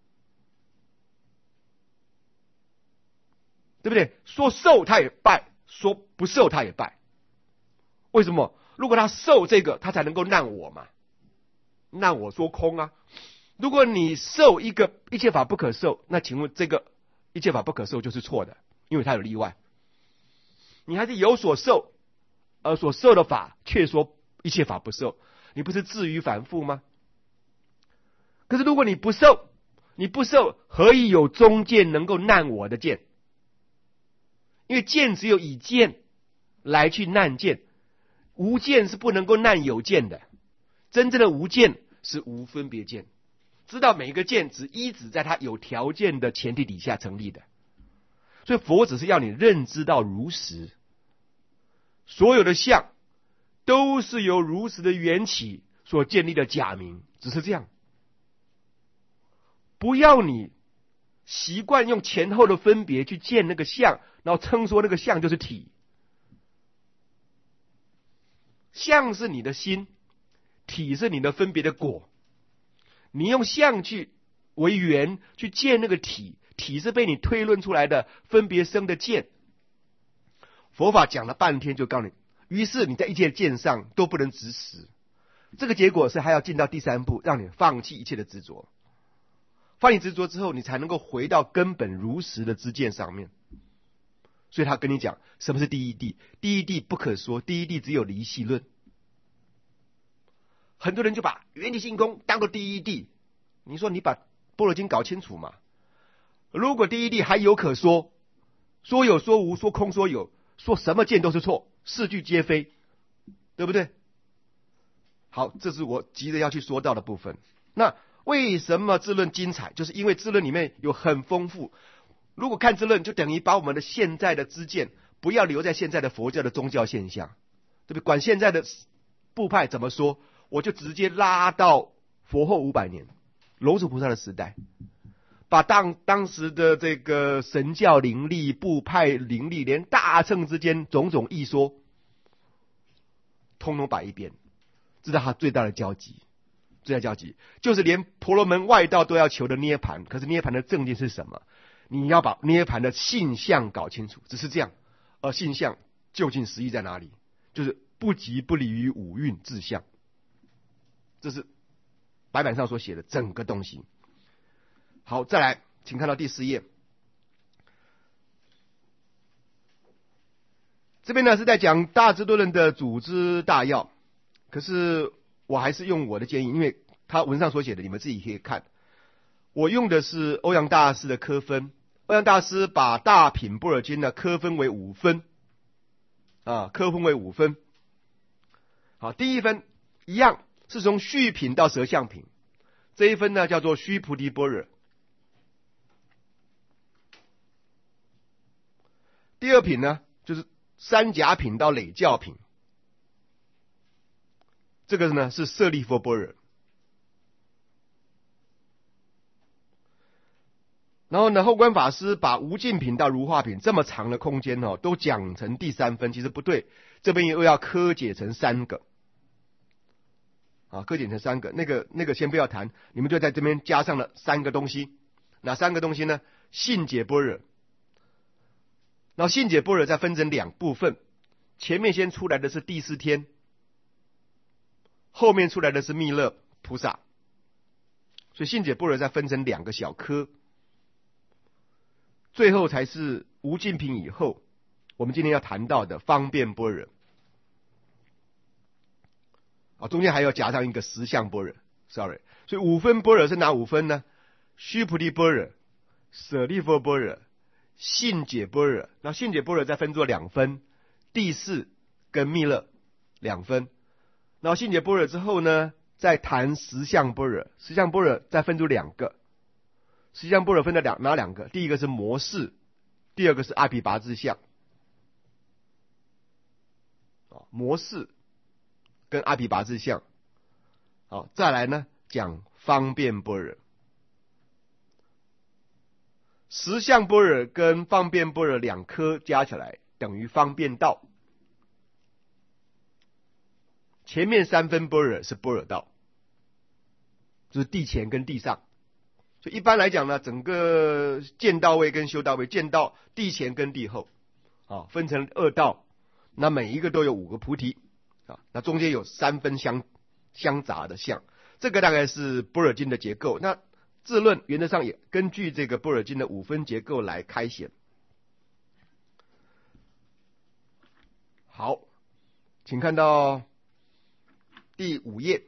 Speaker 1: 对不对？说受他也拜，说不受他也拜。为什么？如果他受这个，他才能够难我嘛。难我说空啊。如果你受一个一切法不可受，那请问这个一切法不可受就是错的，因为它有例外。你还是有所受，而所受的法却说一切法不受，你不是自于反复吗？可是如果你不受，你不受，何以有中见能够难我的见？因为见只有以见来去难见，无见是不能够难有见的。真正的无见是无分别见，知道每一个见只依止在它有条件的前提底下成立的。所以佛只是要你认知到如实，所有的相都是由如实的缘起所建立的假名，只是这样。不要你习惯用前后的分别去见那个相，然后称说那个相就是体。相是你的心，体是你的分别的果。你用相去为缘去见那个体，体是被你推论出来的分别生的见。佛法讲了半天就告诉你，于是你在一切见上都不能执实。这个结果是还要进到第三步，让你放弃一切的执着。放弃执着之后，你才能够回到根本如实的知见上面。所以他跟你讲，什么是第一谛？第一谛不可说，第一谛只有离系论。很多人就把圆体性空当作第一谛，你说你把般若经搞清楚嘛？如果第一谛还有可说，说有说无，说空说有，说什么见都是错，四句皆非，对不对？好，这是我急着要去说到的部分。那为什么智论精彩？就是因为智论里面有很丰富。如果看智论，就等于把我们的现在的知见不要留在现在的佛教的宗教现象，对不对？管现在的部派怎么说，我就直接拉到佛后五百年，龙树菩萨的时代，把当当时的这个神教灵力、部派灵力，连大乘之间种种异说，通通摆一边，这是他最大的交集。最大交集就是连婆罗门外道都要求的涅盘，可是涅盘的正见是什么？你要把涅盘的性相搞清楚，只是这样。而性相究竟实义在哪里？就是不即不离于五蕴自相，这是白板上所写的整个东西。好，再来，请看到第四页。这边呢是在讲大智度论的组织大要，可是我还是用我的建议，因为他文上所写的，你们自己可以看。我用的是欧阳大师的科分，欧阳大师把大品般若经呢科分为五分，啊，科分为五分。好，第一分一样是从序品到舌相品，这一分呢叫做须菩提般若。第二品呢就是三甲品到累教品，这个呢是舍利弗般若。然后呢，后观法师把无尽品到如化品这么长的空间哦，都讲成第三分，其实不对，这边又要科解成三个，啊，科解成三个，那个那个先不要谈，你们就在这边加上了三个东西，哪三个东西呢？信解般若，然后信解般若再分成两部分，前面先出来的是第四天，后面出来的是弥勒菩萨，所以信解般若再分成两个小科。最后才是无尽品以后，我们今天要谈到的方便般若，啊，中间还要加上一个实相般若 ，sorry， 所以五分般若是哪五分呢？须菩提般若、舍利弗般若、信解般若，那信解般若再分作两分，第四跟弥勒两分，然后信解般若之后呢，再谈实相般若，实相般若再分出两个。实相般若分了两哪两个？第一个是摩视，第二个是阿毗跋致相。啊，摩视跟阿毗跋致相。好，再来呢讲方便般若。实相般若跟方便般若两科加起来等于方便道。前面三分般若是般若道，就是地前跟地上。所以一般来讲呢，整个见道位跟修道位，见道地前跟地后啊，分成二道，那每一个都有五个菩提啊，那中间有三分相相杂的相，这个大概是般若经的结构。那智论原则上也根据这个般若经的五分结构来开显。好，请看到第五页，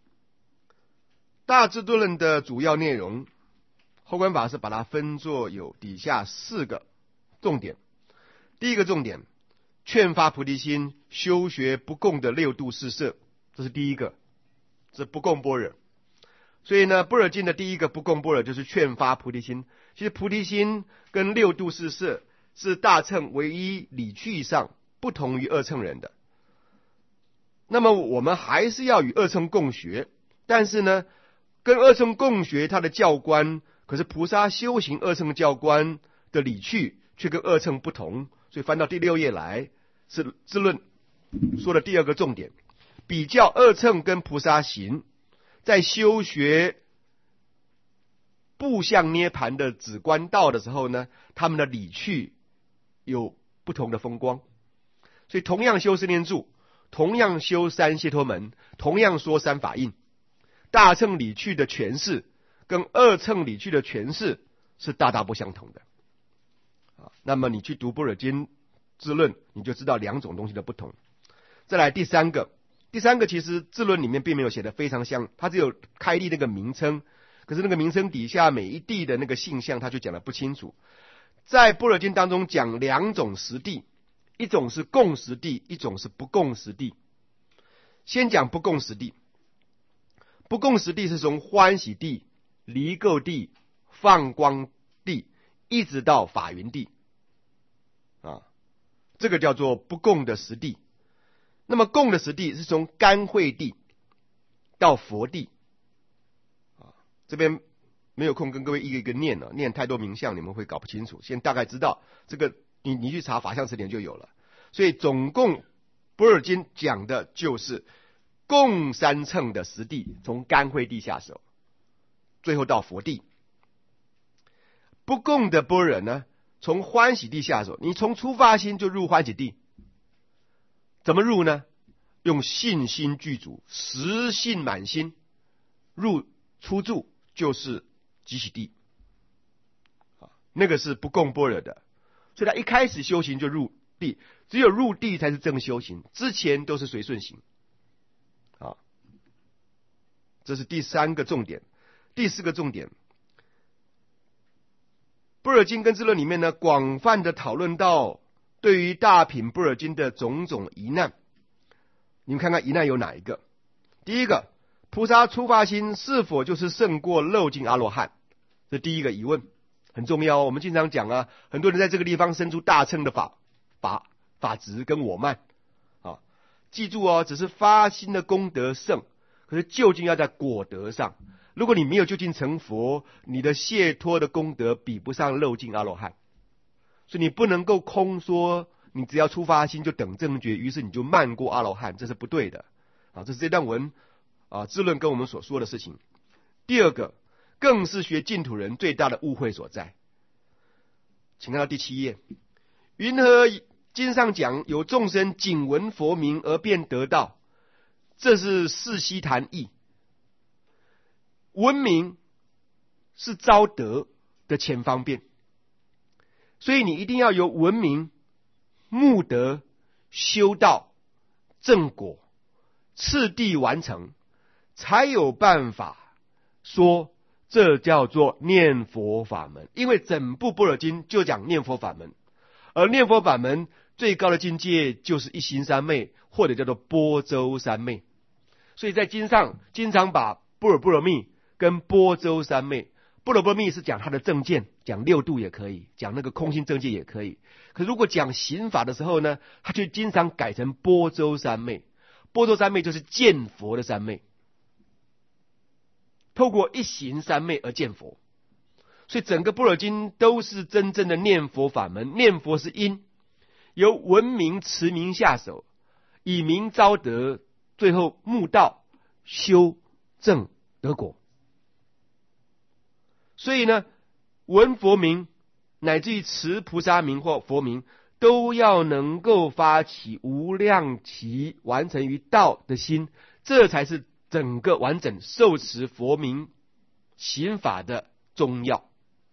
Speaker 1: 大智度论的主要内容，后观法师把它分作有底下四个重点。第一个重点，劝发菩提心，修学不共的六度四摄，这是第一个，这不共般若。所以呢，般若经的第一个不共般若就是劝发菩提心。其实菩提心跟六度四摄是大乘唯一理趣上不同于二乘人的。那么我们还是要与二乘共学，但是呢，跟二乘共学它的教观，可是菩萨修行二乘教观的理趣却跟二乘不同。所以翻到第六页来，是智论说的第二个重点，比较二乘跟菩萨行在修学部相涅盘的止观道的时候呢，他们的理趣有不同的风光。所以同样修十念住，同样修三解脱门，同样说三法印，大乘理趣的诠释跟二乘理趣的诠释是大大不相同的。那么你去读般若经智论，你就知道两种东西的不同。再来第三个，第三个其实智论里面并没有写的非常像，它只有开立那个名称，可是那个名称底下每一地的那个性相，它就讲得不清楚。在般若经当中讲两种实地，一种是共实地，一种是不共实地。先讲不共实地，不共实地是从欢喜地、离垢地、放光地，一直到法云地啊，这个叫做不共的实地。那么共的实地是从甘慧地到佛地啊，这边没有空跟各位一个一个念了，念太多名相你们会搞不清楚，先大概知道这个，你你去查法相词典就有了。所以总共般若经讲的就是共三乘的实地，从甘慧地下手，最后到佛地。不共的般若呢，从欢喜地下手，你从出发心就入欢喜地。怎么入呢？用信心具足，实信满心入出住就是集喜地啊，那个是不共般若的。所以他一开始修行就入地，只有入地才是正修行，之前都是随顺行啊。这是第三个重点。第四个重点，般若经跟智论里面呢，广泛的讨论到对于大品般若经的种种疑难。你们看看疑难有哪一个？第一个，菩萨出发心是否就是胜过漏尽阿罗汉？这第一个疑问很重要。我们经常讲啊，很多人在这个地方生出大乘的法法法执跟我慢啊，记住哦，只是发心的功德胜，可是究竟要在果德上。如果你没有究竟成佛，你的解脱的功德比不上漏尽阿罗汉，所以你不能够空说你只要出发心就等正觉，于是你就慢过阿罗汉，这是不对的啊！这是这段文啊智论跟我们所说的事情。第二个，更是学净土人最大的误会所在。请看到第七页，云何经上讲有众生仅闻佛名而便得道？这是四悉檀义。闻名是招得的前方便，所以你一定要由闻名、慕德、修道、正果次第完成，才有办法说这叫做念佛法门。因为整部般若经就讲念佛法门，而念佛法门最高的境界就是一行三昧，或者叫做般舟三昧。所以在经上经常把般若波罗蜜跟般舟三昧，般若波罗蜜是讲他的正见，讲六度也可以，讲那个空性正见也可以。可如果讲行法的时候呢，他就经常改成般舟三昧。般舟三昧就是见佛的三昧，透过一行三昧而见佛。所以整个般若经都是真正的念佛法门，念佛是因， 由闻名持名下手，以名招德，最后悟道修正得果。所以呢，闻佛名乃至于持菩萨名或佛名，都要能够发起无量期完成于道的心，这才是整个完整受持佛名行法的中要。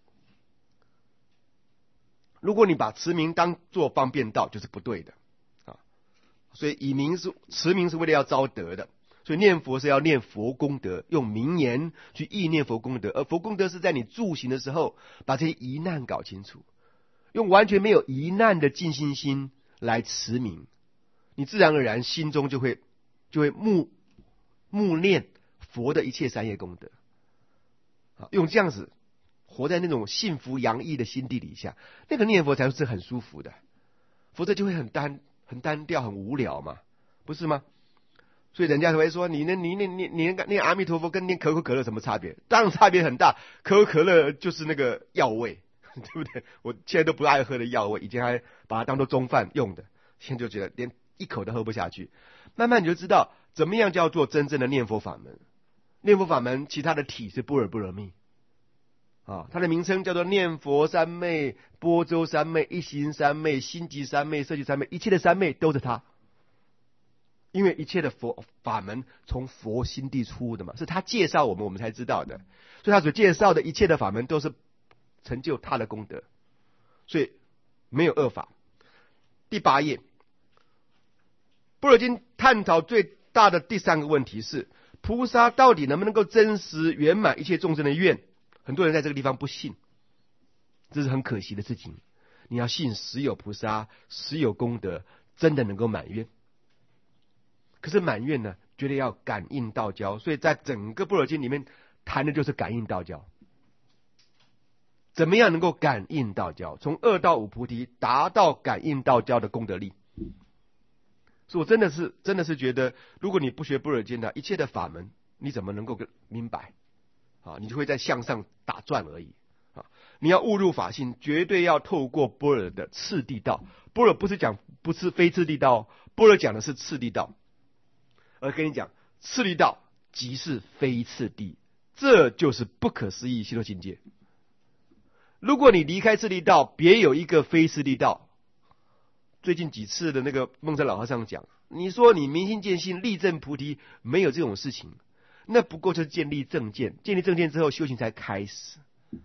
Speaker 1: 如果你把持名当作方便道，就是不对的啊。所以以名是持名是为了要招德的，所以念佛是要念佛功德，用名言去意念佛功德，而佛功德是在你住行的时候把这些疑难搞清楚，用完全没有疑难的尽心心来持名，你自然而然心中就会就会慕慕念佛的一切三业功德，用这样子活在那种幸福洋溢的心地底下，那个念佛才是很舒服的，否则就会很单很单调很无聊嘛，不是吗？所以人家会说你那你那你你念阿弥陀佛跟念可口可乐什么差别？当然差别很大，可口可乐就是那个药味，对不对？我现在都不爱喝的药味，以前还把它当做中饭用的，现在就觉得连一口都喝不下去。慢慢你就知道怎么样叫做真正的念佛法门。念佛法门其他的体是般若波罗蜜啊，它的名称叫做念佛三昧、般舟三昧、一行三昧、心即三昧、色即三昧，一切的三昧都是它。因为一切的佛法门从佛心地出的嘛，是他介绍我们，我们才知道的。所以他所介绍的一切的法门都是成就他的功德，所以没有恶法。第八页，般若经探讨最大的第三个问题是：菩萨到底能不能够真实圆满一切众生的愿？很多人在这个地方不信，这是很可惜的事情。你要信实有菩萨，实有功德，真的能够满愿。可是满愿呢，绝对要感应道交，所以在整个般若经里面谈的就是感应道交。怎么样能够感应道交？从二到五菩提达到感应道交的功德力。所以我真的是真的是觉得，如果你不学般若经的一切的法门，你怎么能够明白啊？你就会在向上打转而已啊！你要悟入法性，绝对要透过般若的次第道。般若不是讲不是非次第道，般若讲的是次第道。而跟你讲，次第道即是非次第，这就是不可思议西多境界。如果你离开次第道，别有一个非次第道。最近几次的那个梦山老和尚讲，你说你明心见性，立正菩提，没有这种事情，那不过就是建立正见，建立正见之后，修行才开始。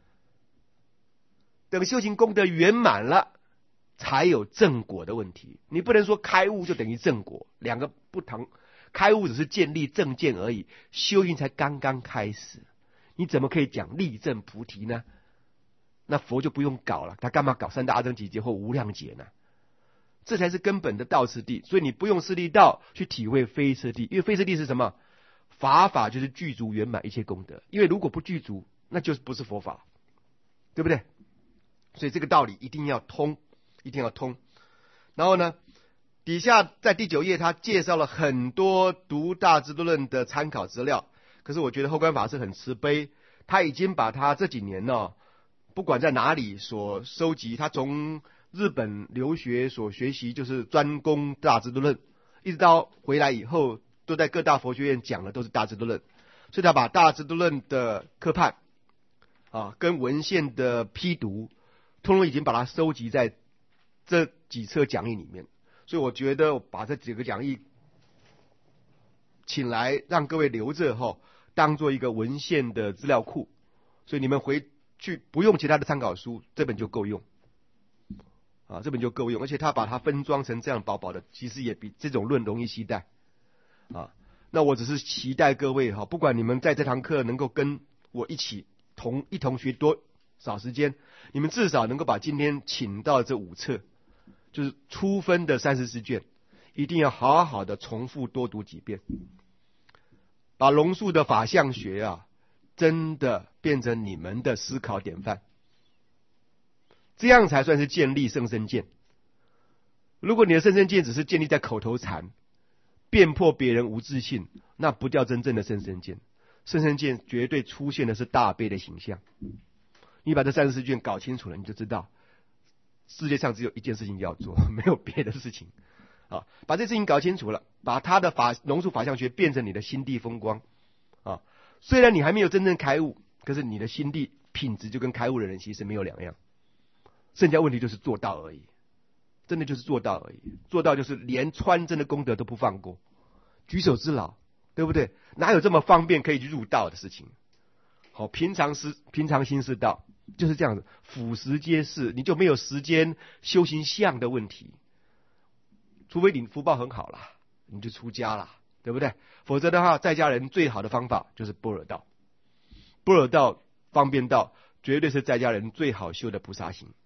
Speaker 1: 等修行功德圆满了，才有正果的问题。你不能说开悟就等于正果，两个不同。开悟只是建立正见而已，修行才刚刚开始，你怎么可以讲立正菩提呢？那佛就不用搞了，他干嘛搞三大阿僧祇劫或无量劫呢？这才是根本的道次第。所以你不用次第道去体会非次第，因为非次第是什么？法法就是具足圆满一切功德，因为如果不具足，那就是不是佛法，对不对？所以这个道理一定要通，一定要通。然后呢，底下在第九页，他介绍了很多读大智度论的参考资料。可是我觉得后观法师很慈悲，他已经把他这几年呢，不管在哪里所收集，他从日本留学所学习就是专攻大智度论，一直到回来以后，都在各大佛学院讲的都是大智度论，所以他把大智度论的科判啊跟文献的批读，通通已经把它收集在这几册讲义里面。所以我觉得我把这几个讲义请来让各位留着后，当做一个文献的资料库，所以你们回去不用其他的参考书，这本就够用啊，这本就够用。而且他把它分装成这样薄薄的，其实也比这种论容易携带啊。那我只是期待各位哈，不管你们在这堂课能够跟我一起同一同学多少时间，你们至少能够把今天请到这五册，就是初分的三十四卷，一定要好好的重复多读几遍，把龙树的法相学啊，真的变成你们的思考典范，这样才算是建立甚深见。如果你的甚深见只是建立在口头禅，辩破别人无自信，那不叫真正的甚深见。甚深见绝对出现的是大悲的形象。你把这三十四卷搞清楚了，你就知道世界上只有一件事情要做，没有别的事情。啊，把这事情搞清楚了，把他的法龙树法相学变成你的心地风光。啊，虽然你还没有真正开悟，可是你的心地品质就跟开悟的人其实没有两样。剩下问题就是做到而已，真的就是做到而已。做到就是连穿真的功德都不放过，举手之劳，对不对？哪有这么方便可以去入道的事情？好，平常是平常心是道，就是这样子，俯拾皆是，你就没有时间修行相的问题。除非你福报很好啦，你就出家啦，对不对？否则的话，在家人最好的方法就是般若道，般若道、方便道，绝对是在家人最好修的菩萨行。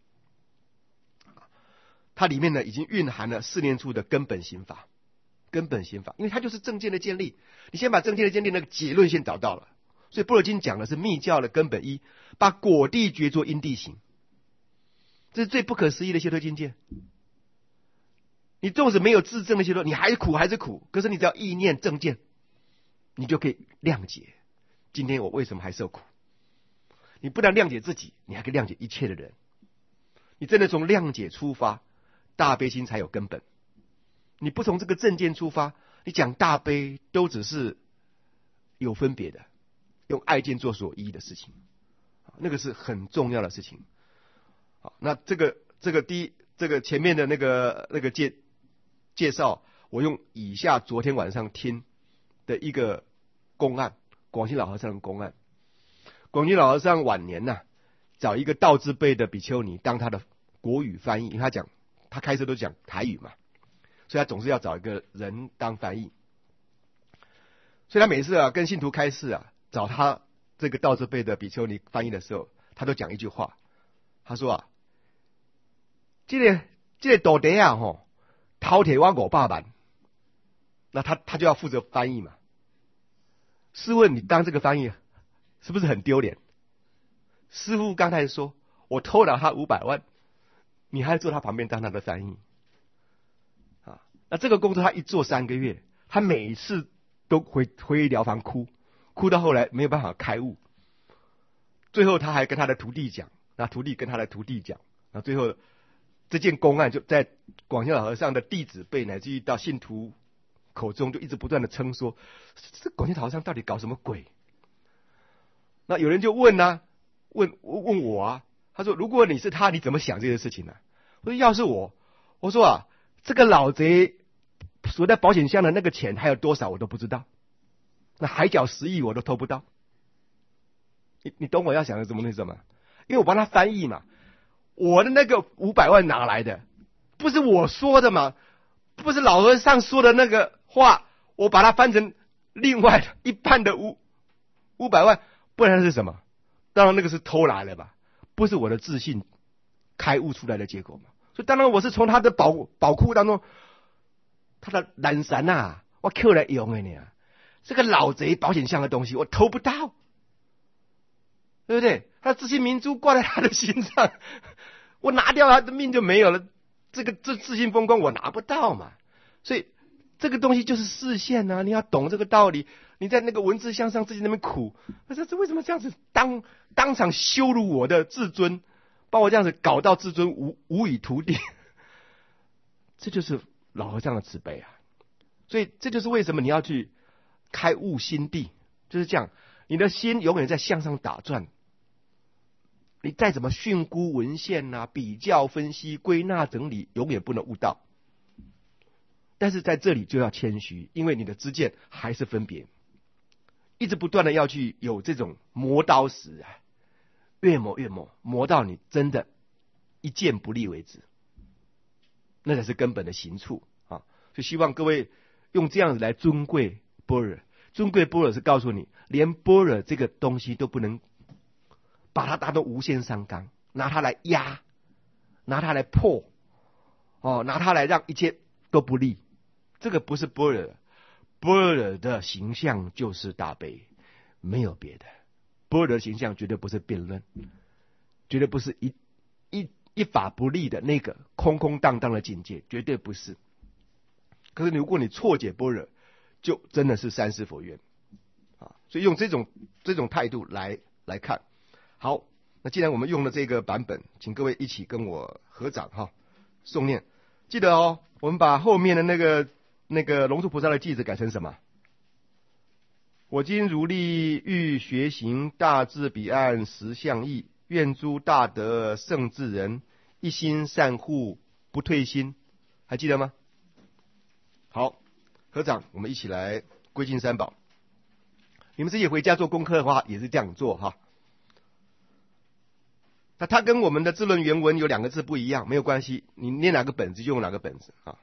Speaker 1: 它里面呢，已经蕴含了四念处的根本心法，根本心法，因为它就是正见的建立。你先把正见的建立那个结论先找到了，所以般若经讲的是密教的根本一，把果地觉作因地行，这是最不可思议的解脱境界。你纵使没有自证的解脱，你还是苦还是苦，可是你只要意念正见，你就可以谅解今天我为什么还受苦。你不但谅解自己，你还可以谅解一切的人。你真的从谅解出发，大悲心才有根本。你不从这个正见出发，你讲大悲都只是有分别的，用爱见做所依的事情，那个是很重要的事情。好，那这个这个第一，这个前面的那个那个介介绍，我用以下昨天晚上听的一个公案，广西老和尚的公案。广西老和尚晚年呐、啊，找一个道字辈的比丘尼当他的国语翻译，因为他讲他开车都讲台语嘛，所以他总是要找一个人当翻译。所以他每次啊跟信徒开示啊，找他这个道字辈的比丘尼翻译的时候，他都讲一句话，他说啊，这个这个道地啊吼，头铁我五百万，那他他就要负责翻译嘛。试问你当这个翻译是不是很丢脸？师父刚才说我偷了他五百万，你还坐他旁边当他的翻译啊？那这个工作他一做三个月，他每一次都回回疗房哭，哭到后来没有办法开悟。最后他还跟他的徒弟讲，那徒弟跟他的徒弟讲，那最后这件公案就在广西老和尚的弟子辈乃至于到信徒口中就一直不断的称说，这广西老和尚到底搞什么鬼？那有人就问啊，问问我啊，他说如果你是他，你怎么想这些事情呢、啊？我说要是我，我说啊，这个老贼锁在保险箱的那个钱还有多少我都不知道，那海角十亿我都偷不到。你你懂我要想的什么意思吗？因为我帮他翻译嘛，我的那个五百万哪来的？不是我说的嘛，不是老和尚说的那个话，我把它翻成另外的一半的五五百万，不然是什么？当然那个是偷来的吧，不是我的自信开悟出来的结果嘛。所以当然我是从他的宝宝库当中，他的懒散啊，我扣来用的呢。这个老贼保险箱的东西我偷不到，对不对？他的自信明珠挂在他的心上，我拿掉他的命就没有了。这个这自信风光我拿不到嘛，所以这个东西就是视线啊，你要懂这个道理。你在那个文字向上自己那边苦，他说这为什么这样子当当场羞辱我的自尊，把我这样子搞到自尊无无以涂地，这就是老和尚的慈悲啊。所以这就是为什么你要去开悟心地，就是这样，你的心永远在向上打转。你再怎么训诂文献啊，比较分析归纳整理，永远不能悟道。但是在这里就要谦虚，因为你的知见还是分别，一直不断的要去有这种磨刀石啊，越磨越磨，磨到你真的一见不利为止，那才是根本的行处啊！所以希望各位用这样子来尊贵般若，尊贵般若是告诉你，连般若这个东西都不能把它当作无限上纲，拿它来压，拿它来破，哦，拿它来让一切都不利，这个不是般若。般若的形象就是大悲，没有别的。般若的形象绝对不是辩论，绝对不是一一一法不立的那个空空荡荡的境界，绝对不是。可是如果你错解般若，就真的是三世佛缘啊！所以用这种这种态度来来看。好， 那既然我们用了这个版本，请各位一起跟我合掌哈，诵念。记得哦，我们把后面的那个那个龙树菩萨的偈子改成什么？我今如力欲学行，大智彼岸实相义。愿诸大德圣智人，一心善护不退心。还记得吗？好，合掌，我们一起来归敬三宝。你们自己回家做功课的话，也是这样做哈。那它跟我们的智论原文有两个字不一样，没有关系，你念哪个本子就用哪个本子啊。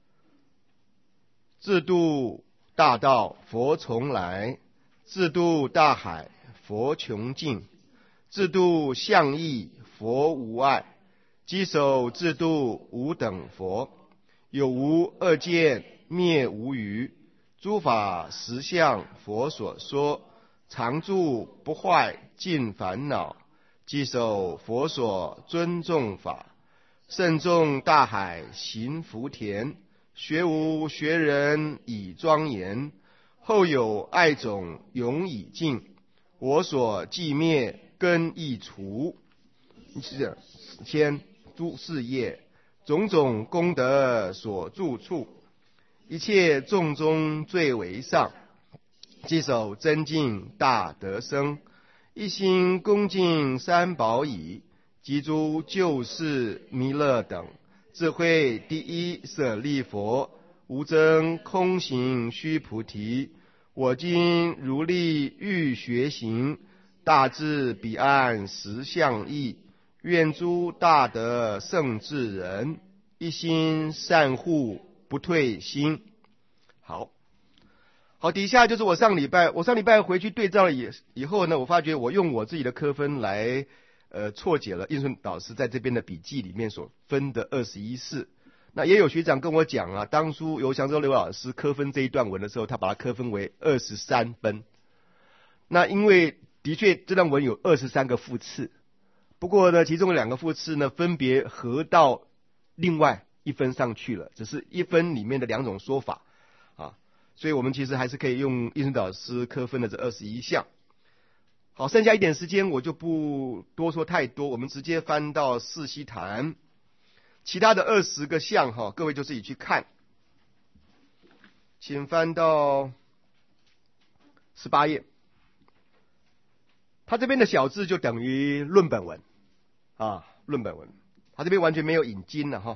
Speaker 1: 自度大道佛从来，自度大海佛穷尽，自度相义佛无碍，稽首自度无等佛，有无二见灭无余，诸法实相佛所说，常住不坏尽烦恼，稽首佛所尊重法，慎重大海行福田，学无学人以庄严，后有爱种永以尽，我所寂灭根亦除。是千诸事业种种功德所住处，一切众中最为上，稽首增进大德生，一心恭敬三宝已，及诸救世弥勒等，智慧第一舍利佛，无争空行须菩提。我今如力欲学行，大智彼岸实相义。愿诸大德圣智人，一心善护不退心。好，好，底下就是我上礼拜，我上礼拜回去对照了以以后呢，我发觉我用我自己的科分来呃错解了印顺导师在这边的笔记里面所分的二十一式。那也有学长跟我讲啊，当初由祥州刘老师科分这一段文的时候，他把它科分为二十三分。那因为的确这段文有二十三个复次，不过呢，其中两个复次呢分别合到另外一分上去了，只是一分里面的两种说法啊，所以我们其实还是可以用印顺导师科分的这二十一项。好，剩下一点时间我就不多说太多，我们直接翻到四悉檀。其他的二十个项哈，各位就自己去看，请翻到十八页。他这边的小字就等于论本文啊，论本文，他这边完全没有引经了哈。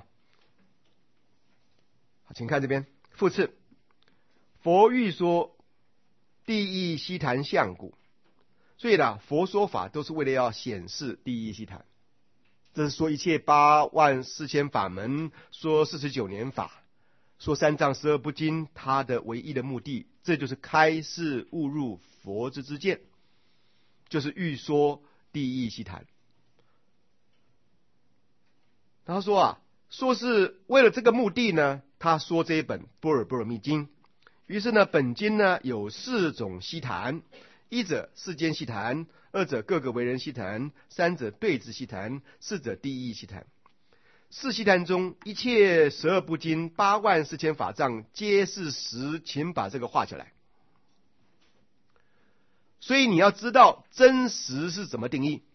Speaker 1: 好，请看这边复次，佛欲说第一悉檀相故，所以呢，佛说法都是为了要显示第一悉檀。这是说一切八万四千法门，说四十九年法，说三藏十二部经，它的唯一的目的，这就是开示悟入佛之知见，就是欲说第一悉檀。他说啊，说是为了这个目的呢，他说这一本《般若波罗蜜经》。于是呢，本经呢有四种悉檀，一者世间悉檀，二者各个为人悉檀，三者对治悉檀，四者第一悉檀。四悉檀中，一切十二部经、八万四千法藏皆是实，请把这个画起来。所以你要知道真实是怎么定义。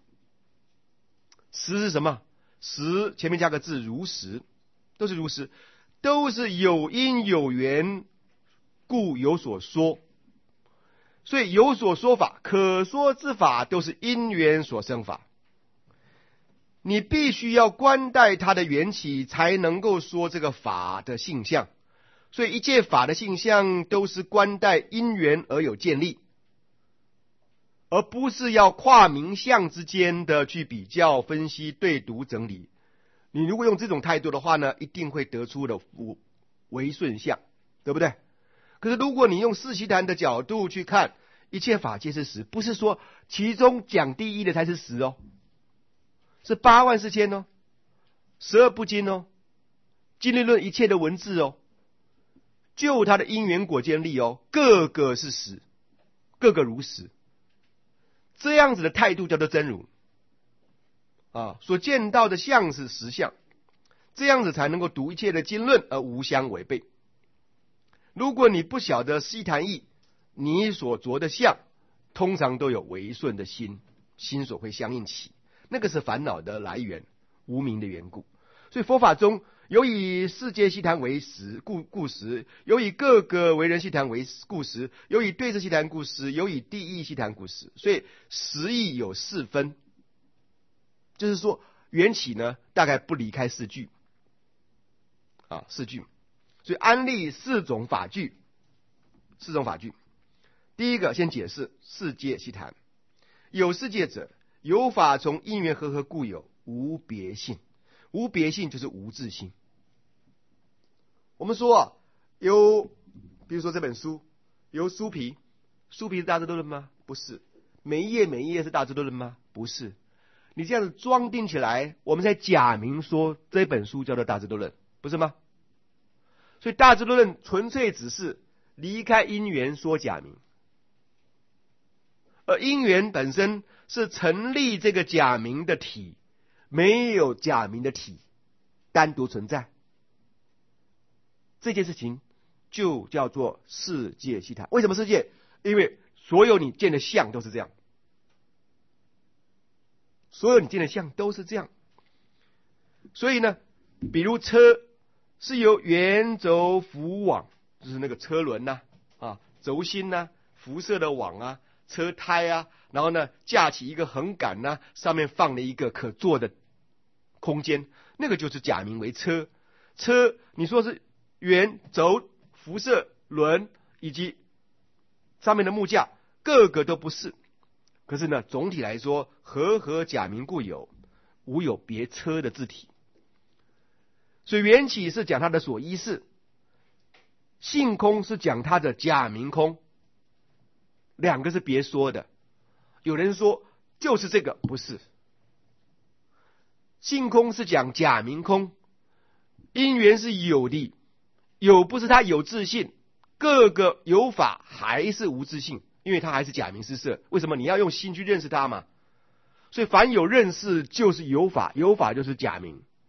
Speaker 1: 实是什么？实前面加个字如实，都是如实，都是有因有缘故有所说。所以有所说法，可说之法都是因缘所生法，你必须要观待它的缘起，才能够说这个法的性相。所以一切法的性相都是观待因缘而有建立，而不是要跨名相之间的去比较分析对读整理。你如果用这种态度的话呢，一定会得出的唯顺相，对不对？可是如果你用四悉檀的角度去看，一切法皆是实，不是说其中讲第一的才是实哦，是八万四千哦，十二部经哦，经律论一切的文字哦，就它的因缘果见力哦，个个是实，个个如实。这样子的态度叫做真如啊，所见到的相是实相，这样子才能够读一切的经论而无相违背。如果你不晓得悉檀义，你所着的相通常都有违顺的心心所会相应起，那个是烦恼的来源，无明的缘故。所以佛法中有以世界悉檀为实故故实，有以各个为人悉檀为故实，有以对治悉檀故实，有以地义悉檀故实。所以实义有四分，就是说缘起呢大概不离开四句啊，四句。所以安立四种法句，四种法句。第一个先解释世界悉檀，有世界者，有法从因缘和合故有，无别性。无别性就是无自性。我们说啊，有比如说这本书，有书皮，书皮是大智度论吗？不是。每一页每一页是大智度论吗？不是。你这样子装订起来，我们才假名说这本书叫做大智度论，不是吗？所以大智度论纯粹只是离开因缘说假名，而因缘本身是成立这个假名的体，没有假名的体单独存在，这件事情就叫做世界悉檀。为什么世界？因为所有你见的相都是这样，所有你见的相都是这样。所以呢，比如车是由圆轴辐网，就是那个车轮呐、啊，啊，轴心呐、啊，辐射的网啊，车胎啊，然后呢架起一个横杆呐、啊，上面放了一个可坐的空间，那个就是假名为车。车你说是圆轴辐射轮以及上面的木架，个个都不是。可是呢，总体来说，和合假名故有，无有别车的字体。所以缘起是讲它的所依事，性空是讲它的假名空，两个是别说的。有人说就是这个，不是。性空是讲假名空，因缘是有的，有不是它有自性，各个有法还是无自性，因为它还是假名施设。为什么？你要用心去认识它嘛。所以凡有认识就是有法，有法就是假名。